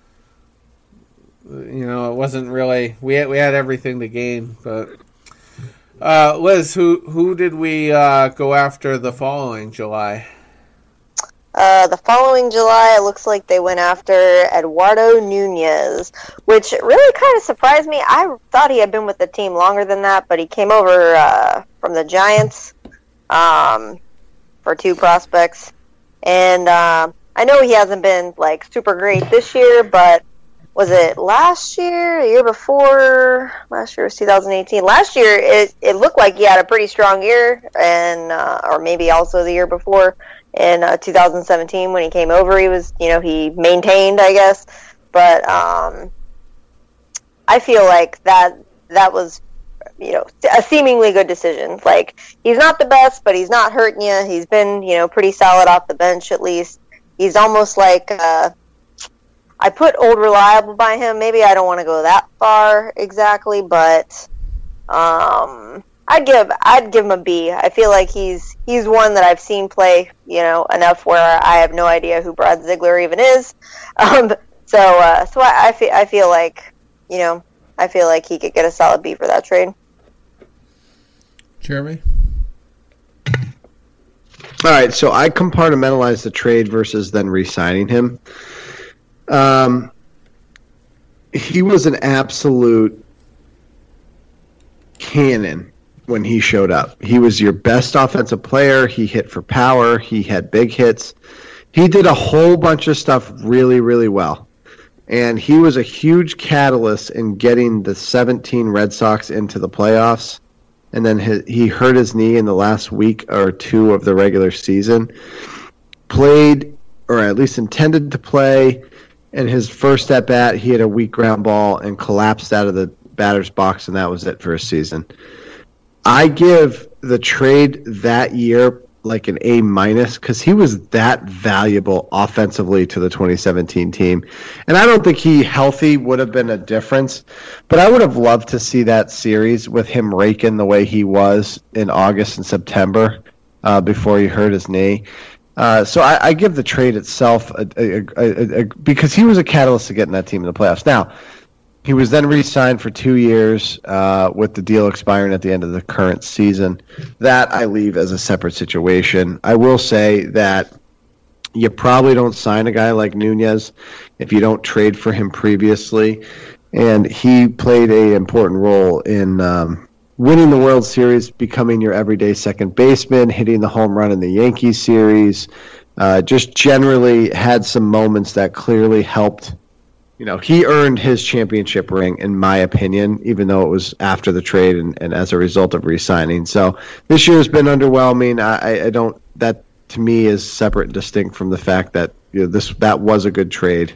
you know, it wasn't really we had, we had everything to gain. But uh, Liz, who who did we uh, go after the following July? Uh, the following July, it looks like they went after Eduardo Nunez, which really kind of surprised me. I thought he had been with the team longer than that, but he came over uh, from the Giants. Um, for two prospects, and uh, I know he hasn't been like super great this year, but was it last year, the year before? Last year was two thousand eighteen. Last year, it it looked like he had a pretty strong year, and uh, or maybe also the year before in uh, two thousand seventeen when he came over, he was, you know, he maintained, I guess, but um, I feel like that that was, you know, a seemingly good decision. Like, he's not the best, but he's not hurting you. He's been, you know, pretty solid off the bench at least. He he's almost like uh, I put old reliable by him. Maybe I don't want to go that far exactly, but um, I'd give I'd give him a B. I feel like he's he's one that I've seen play, you know, enough where I have no idea who Brad Ziegler even is. Um, so uh, so I, I feel I feel like you know I feel like he could get a solid B for that trade. Jeremy? All right, so I compartmentalized the trade versus then re-signing him. Um, he was an absolute cannon when he showed up. He was your best offensive player. He hit for power. He had big hits. He did a whole bunch of stuff really, really well. And he was a huge catalyst in getting the seventeen Red Sox into the playoffs. And then his, he hurt his knee in the last week or two of the regular season. Played, or at least intended to play, and his first at bat, he had a weak ground ball and collapsed out of the batter's box, and that was it for his season. I give the trade that year like an A minus because he was that valuable offensively to the twenty seventeen team. And I don't think he healthy would have been a difference, but I would have loved to see that series with him raking the way he was in August and September uh, before he hurt his knee. Uh, so I, I give the trade itself a, a, a, a, because he was a catalyst to getting that team in the playoffs. Now, he was then re-signed for two years uh, with the deal expiring at the end of the current season. That I leave as a separate situation. I will say that you probably don't sign a guy like Nunez if you don't trade for him previously. And he played an important role in um, winning the World Series, becoming your everyday second baseman, hitting the home run in the Yankees series. Uh, just generally had some moments that clearly helped. You know, he earned his championship ring, in my opinion, even though it was after the trade and, and as a result of re-signing. So this year has been underwhelming. I, I don't. That to me is separate and distinct from the fact that you know, this that was a good trade.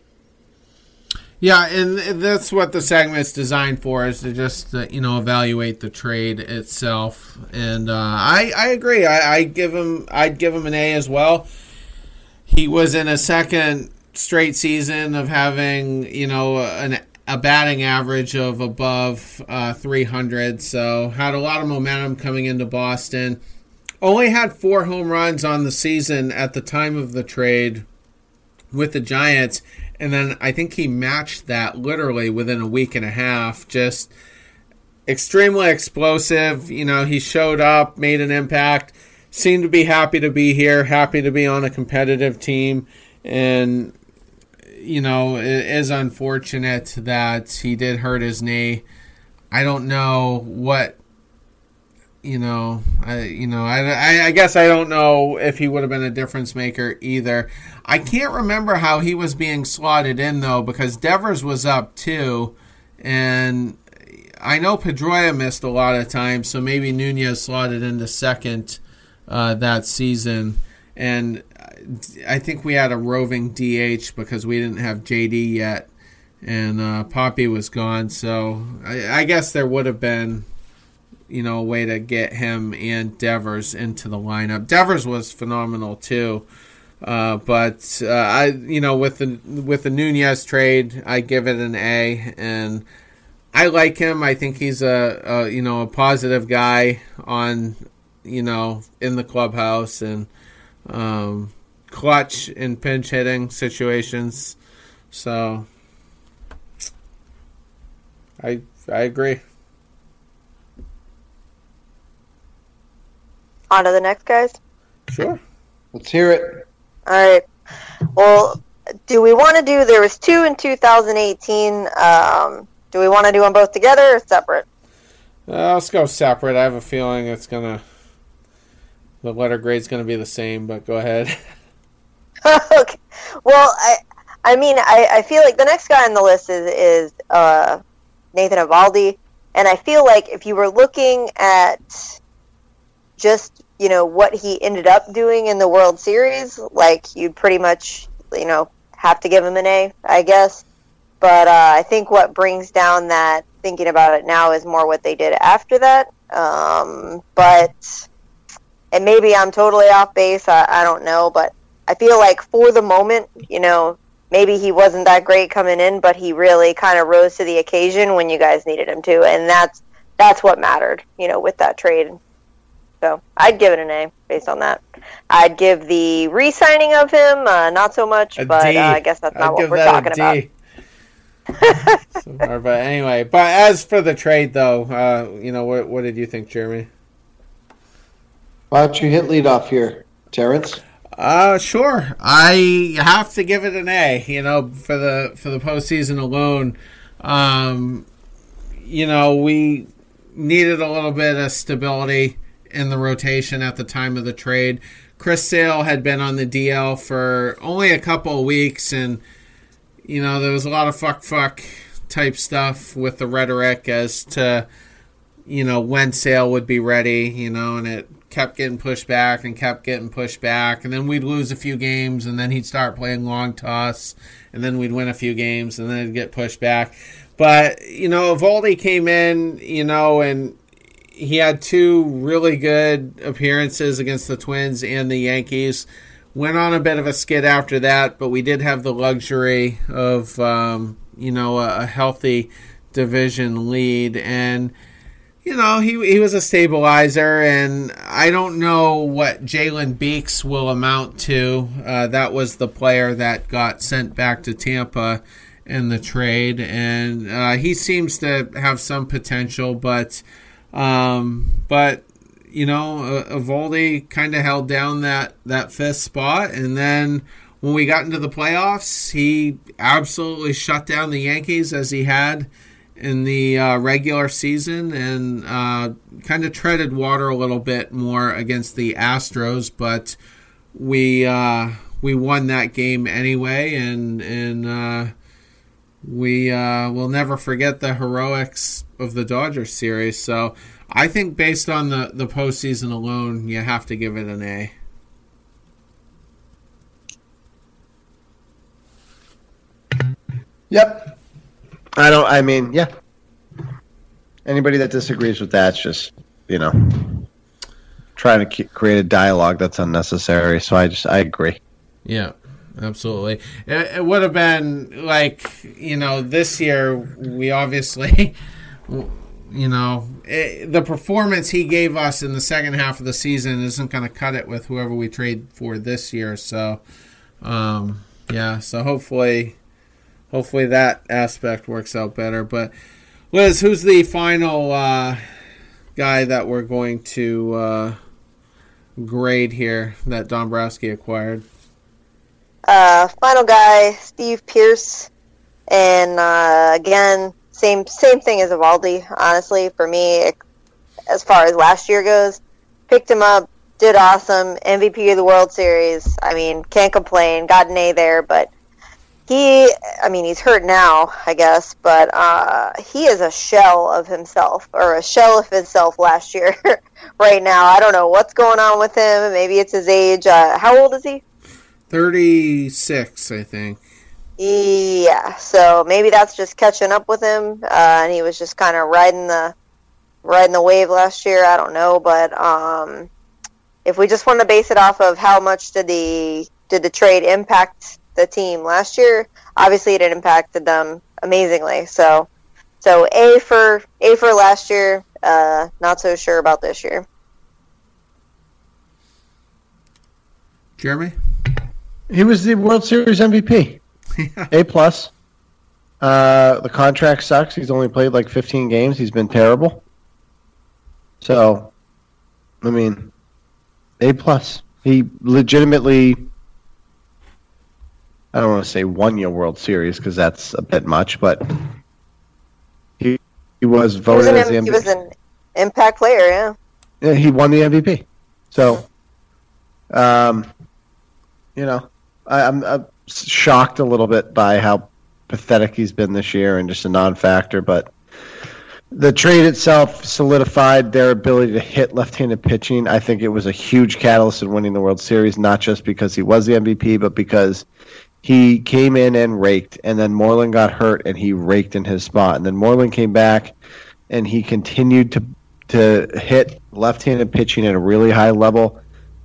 Yeah, and that's what the segment's designed for, is to just uh, you know evaluate the trade itself. And uh, I I agree. I, I give him I'd give him an A as well. He was in a second straight season of having, you know, an, a batting average of above uh, three hundred, so had a lot of momentum coming into Boston. Only had four home runs on the season at the time of the trade with the Giants, and then I think he matched that literally within a week and a half. Just extremely explosive. You know, he showed up, made an impact, seemed to be happy to be here, happy to be on a competitive team, and you know, it is unfortunate that he did hurt his knee. I don't know what, you know, I you know, I, I guess I don't know if he would have been a difference maker either. I can't remember how he was being slotted in, though, because Devers was up, too, and I know Pedroia missed a lot of time, so maybe Nunez slotted into second uh, that season, and I think we had a roving D H because we didn't have J D yet, and uh, Poppy was gone. So I, I guess there would have been, you know, a way to get him and Devers into the lineup. Devers was phenomenal too, uh, but uh, I, you know, with the with the Nunez trade, I give it an A, and I like him. I think he's a, a you know a positive guy on, you know, in the clubhouse and. Um, clutch in pinch hitting situations, so I I agree. On to the next guys. Sure, let's hear it. All right. Well, do we want to do? There was two in two thousand eighteen. Um, do we want to do them both together or separate? Uh, let's go separate. I have a feeling it's gonna the letter grade's gonna be the same, but go ahead. Okay. Well, I I mean, I, I feel like the next guy on the list is, is uh, Nathan Eovaldi, and I feel like if you were looking at just, you know, what he ended up doing in the World Series, like, you'd pretty much, you know, have to give him an A, I guess. But uh, I think what brings down that, thinking about it now, is more what they did after that. Um, but, and maybe I'm totally off base, I, I don't know, but I feel like for the moment, you know, maybe he wasn't that great coming in, but he really kind of rose to the occasion when you guys needed him to, and that's that's what mattered, you know, with that trade. So I'd give it an A based on that. I'd give the re-signing of him uh, not so much, a but uh, D. I guess that's not I'd what we're talking about. So far, but anyway, but as for the trade, though, uh, you know, what, what did you think, Jeremy? Why don't you hit lead off here, Terrence? Uh, sure. I have to give it an A. You know, for the for the postseason alone, um, you know, we needed a little bit of stability in the rotation at the time of the trade. Chris Sale had been on the D L for only a couple of weeks, and you know, there was a lot of fuck fuck type stuff with the rhetoric as to, you know, when Sale would be ready, you know, and it kept getting pushed back and kept getting pushed back. And then we'd lose a few games, and then he'd start playing long toss, and then we'd win a few games, and then it'd get pushed back. But, you know, Eovaldi came in, you know, and he had two really good appearances against the Twins and the Yankees. Went on a bit of a skid after that, but we did have the luxury of, um, you know, a, a healthy division lead. And, you know, he he was a stabilizer, and I don't know what Jalen Beeks will amount to. Uh, that was the player that got sent back to Tampa in the trade, and uh, he seems to have some potential, but, um, but, you know, Eovaldi kind of held down that, that fifth spot. And then when we got into the playoffs, he absolutely shut down the Yankees as he had in the uh, regular season, and uh, kind of treaded water a little bit more against the Astros. But we uh, we won that game anyway, and, and uh, we uh, will never forget the heroics of the Dodgers series. So I think based on the, the postseason alone, you have to give it an A. Yep. I don't, I mean, yeah. Anybody that disagrees with that's just, you know, trying to keep, create a dialogue that's unnecessary. So I just, I agree. Yeah, absolutely. It, it would have been like, you know, this year we obviously... You know, it, the performance he gave us in the second half of the season isn't going to cut it with whoever we trade for this year. So, um, yeah, so hopefully, hopefully that aspect works out better. But, Liz, who's the final uh, guy that we're going to uh, grade here that Dombrowski acquired? Uh, final guy, Steve Pearce. And, uh, again... Same same thing as Eovaldi, honestly, for me, as far as last year goes. Picked him up, did awesome, M V P of the World Series. I mean, can't complain, got an A there, but he, I mean, he's hurt now, I guess, but uh, he is a shell of himself, or a shell of himself last year right now. I don't know what's going on with him. Maybe it's his age. Uh, how old is he? thirty-six, I think. Yeah, so maybe that's just catching up with him, uh, and he was just kind of riding the riding the wave last year. I don't know, but um, if we just want to base it off of how much did the did the trade impact the team last year, obviously it impacted them amazingly. So, so A for A for last year. Uh, not so sure about this year. Jeremy, he was the World Series M V P. A plus. Uh, the contract sucks. He's only played like fifteen games. He's been terrible. So, I mean, A plus. He legitimately, I don't want to say won your World Series because that's a bit much, but he he was voted he was as the M V P. He was an impact player, yeah. Yeah, he won the M V P. So, um, you know, I, I'm. I'm shocked a little bit by how pathetic he's been this year and just a non-factor, but the trade itself solidified their ability to hit left-handed pitching. I think it was a huge catalyst in winning the World Series, not just because he was the M V P, but because he came in and raked, and then Moreland got hurt and he raked in his spot, and then Moreland came back and he continued to to hit left-handed pitching at a really high level.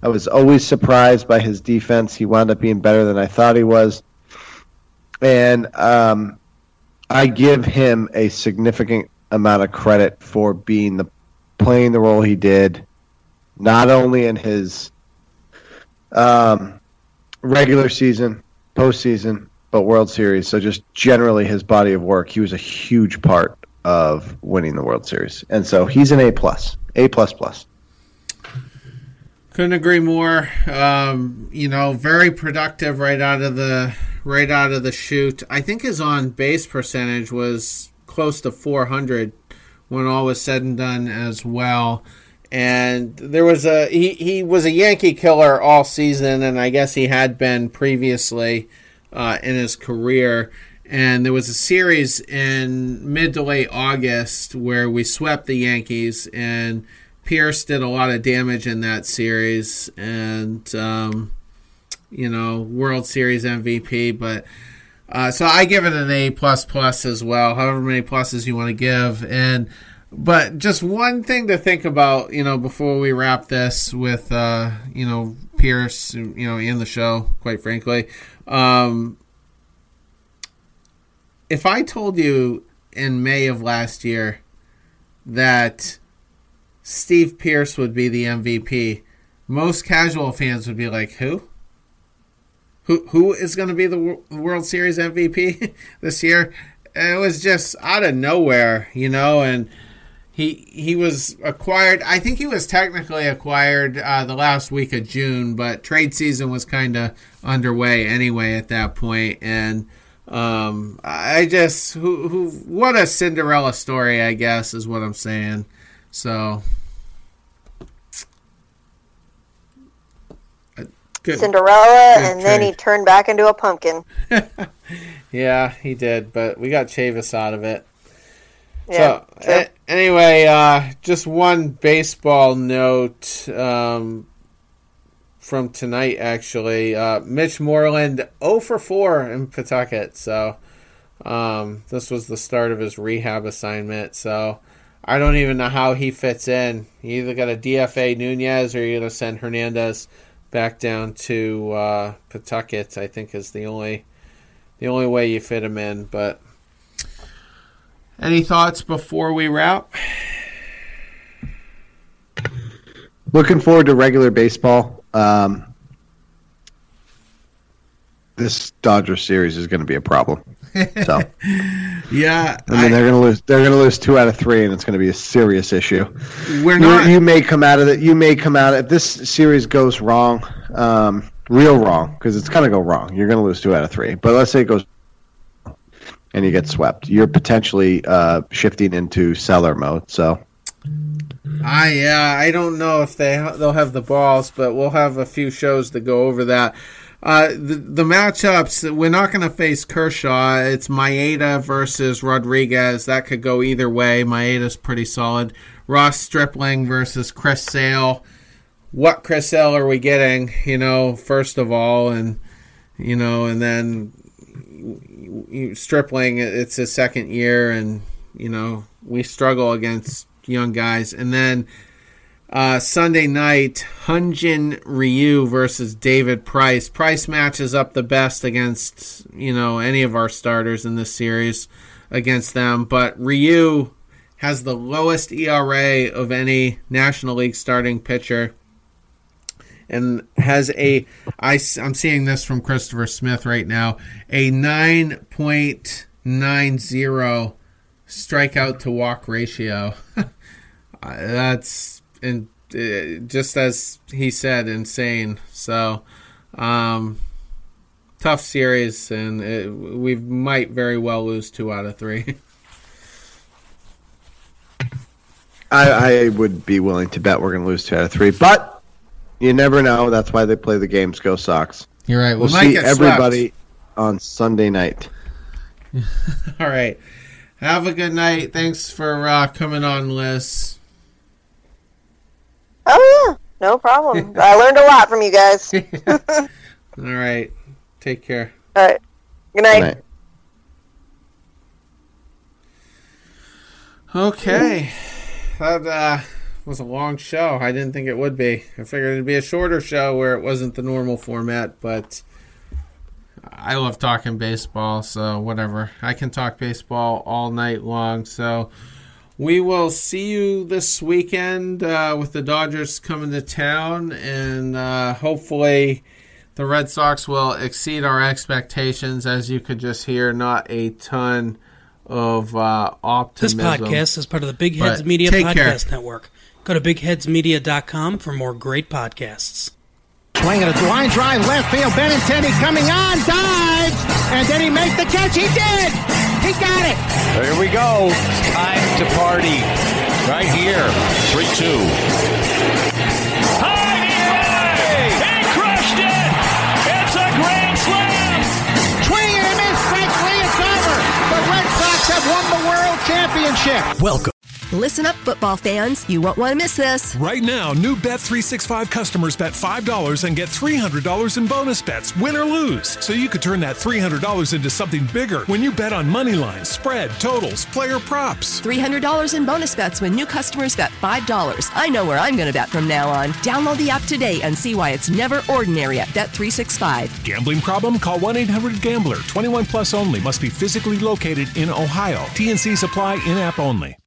I was always surprised by his defense. He wound up being better than I thought he was. And um, I give him a significant amount of credit for being the playing the role he did, not only in his um, regular season, postseason, but World Series. So just generally his body of work, he was a huge part of winning the World Series. And so he's an A plus, A plus plus. Couldn't agree more. Um, you know, very productive right out of the right out of the chute. I think his on base percentage was close to four hundred when all was said and done as well. And there was a he, he was a Yankee killer all season, and I guess he had been previously uh, in his career. And there was a series in mid to late August where we swept the Yankees, and Pierce did a lot of damage in that series, and um, you know, World Series M V P. But uh, so I give it an A plus plus as well, however many pluses you want to give. And but just one thing to think about, you know, before we wrap this with uh, you know, Pierce, you know, in the show, quite frankly, um, if I told you in May of last year that Steve Pierce would be the M V P, most casual fans would be like, who? Who who is going to be the World Series M V P this year? And it was just out of nowhere, you know, and he he was acquired. I think he was technically acquired uh, the last week of June, but trade season was kind of underway anyway at that point. And um, I just, who who what a Cinderella story, I guess, is what I'm saying. So, good. Cinderella, good and trade. Then he turned back into a pumpkin. Yeah, he did, but we got Chavis out of it. Yeah, so, a- anyway, uh, just one baseball note um, from tonight, actually. Uh, Mitch Moreland, oh for four in Pawtucket. So, um, this was the start of his rehab assignment. So, I don't even know how he fits in. You either got to D F A Nunez or you're going to send Hernandez back down to uh, Pawtucket, I think is the only the only way you fit him in. But any thoughts before we wrap? Looking forward to regular baseball. Um, this Dodger series is going to be a problem. So, yeah, I mean I, they're going to lose. They're going to lose two out of three, and it's going to be a serious issue. We're not. You, you may come out of it. You may come out. If this series goes wrong, um, real wrong, because it's going to go wrong. You're going to lose two out of three. But let's say it goes, and you get swept. You're potentially uh, shifting into seller mode. So, I yeah, I don't know if they they'll have the balls, but we'll have a few shows to go over that. Uh, the, the matchups, we're not going to face Kershaw. It's Maeda versus Rodriguez. That could go either way. Maeda's pretty solid. Ross Stripling versus Chris Sale. What Chris Sale are we getting, you know, first of all? And, you know, and then Stripling, it's his second year, and, you know, we struggle against young guys. And then Uh, Sunday night, Hyun-Jin Ryu versus David Price. Price matches up the best against, you know, any of our starters in this series against them. But Ryu has the lowest E R A of any National League starting pitcher and has a, I, I'm seeing this from Christopher Smith right now, a nine point nine zero strikeout to walk ratio. That's... And uh, just as he said, insane. So, um, tough series, and it, we might very well lose two out of three. I, I would be willing to bet we're going to lose two out of three, but you never know. That's why they play the games. Go Sox! You're right. We'll we see everybody swept on Sunday night. All right. Have a good night. Thanks for uh, coming on, Liz. Oh, yeah. No problem. I learned a lot from you guys. All right. Take care. All right. Good night. Good night. Okay. That uh, was a long show. I didn't think it would be. I figured it'd be a shorter show where it wasn't the normal format, but I love talking baseball, so whatever. I can talk baseball all night long, so we will see you this weekend uh, with the Dodgers coming to town, and uh, hopefully the Red Sox will exceed our expectations. As you could just hear, not a ton of uh, optimism. This podcast is part of the Big Heads Media Podcast Network. Go to big heads media dot com for more great podcasts. Swinging a line drive left field. Benintendi coming on, dives, and did he make the catch? He did. He got it. Here we go. It's time to party. Right here. three two. High way! He crushed it! It's a grand slam! Swing and a miss. Strike three. It's over. The Red Sox have won the World Championship. Welcome. Listen up, football fans. You won't want to miss this. Right now, new Bet three sixty-five customers bet five dollars and get three hundred dollars in bonus bets, win or lose. So you could turn that three hundred dollars into something bigger when you bet on money lines, spread, totals, player props. three hundred dollars in bonus bets when new customers bet five dollars. I know where I'm going to bet from now on. Download the app today and see why it's never ordinary at Bet three sixty-five. Gambling problem? Call one eight hundred gambler. twenty-one plus only. Must be physically located in Ohio. T N C supply in-app only.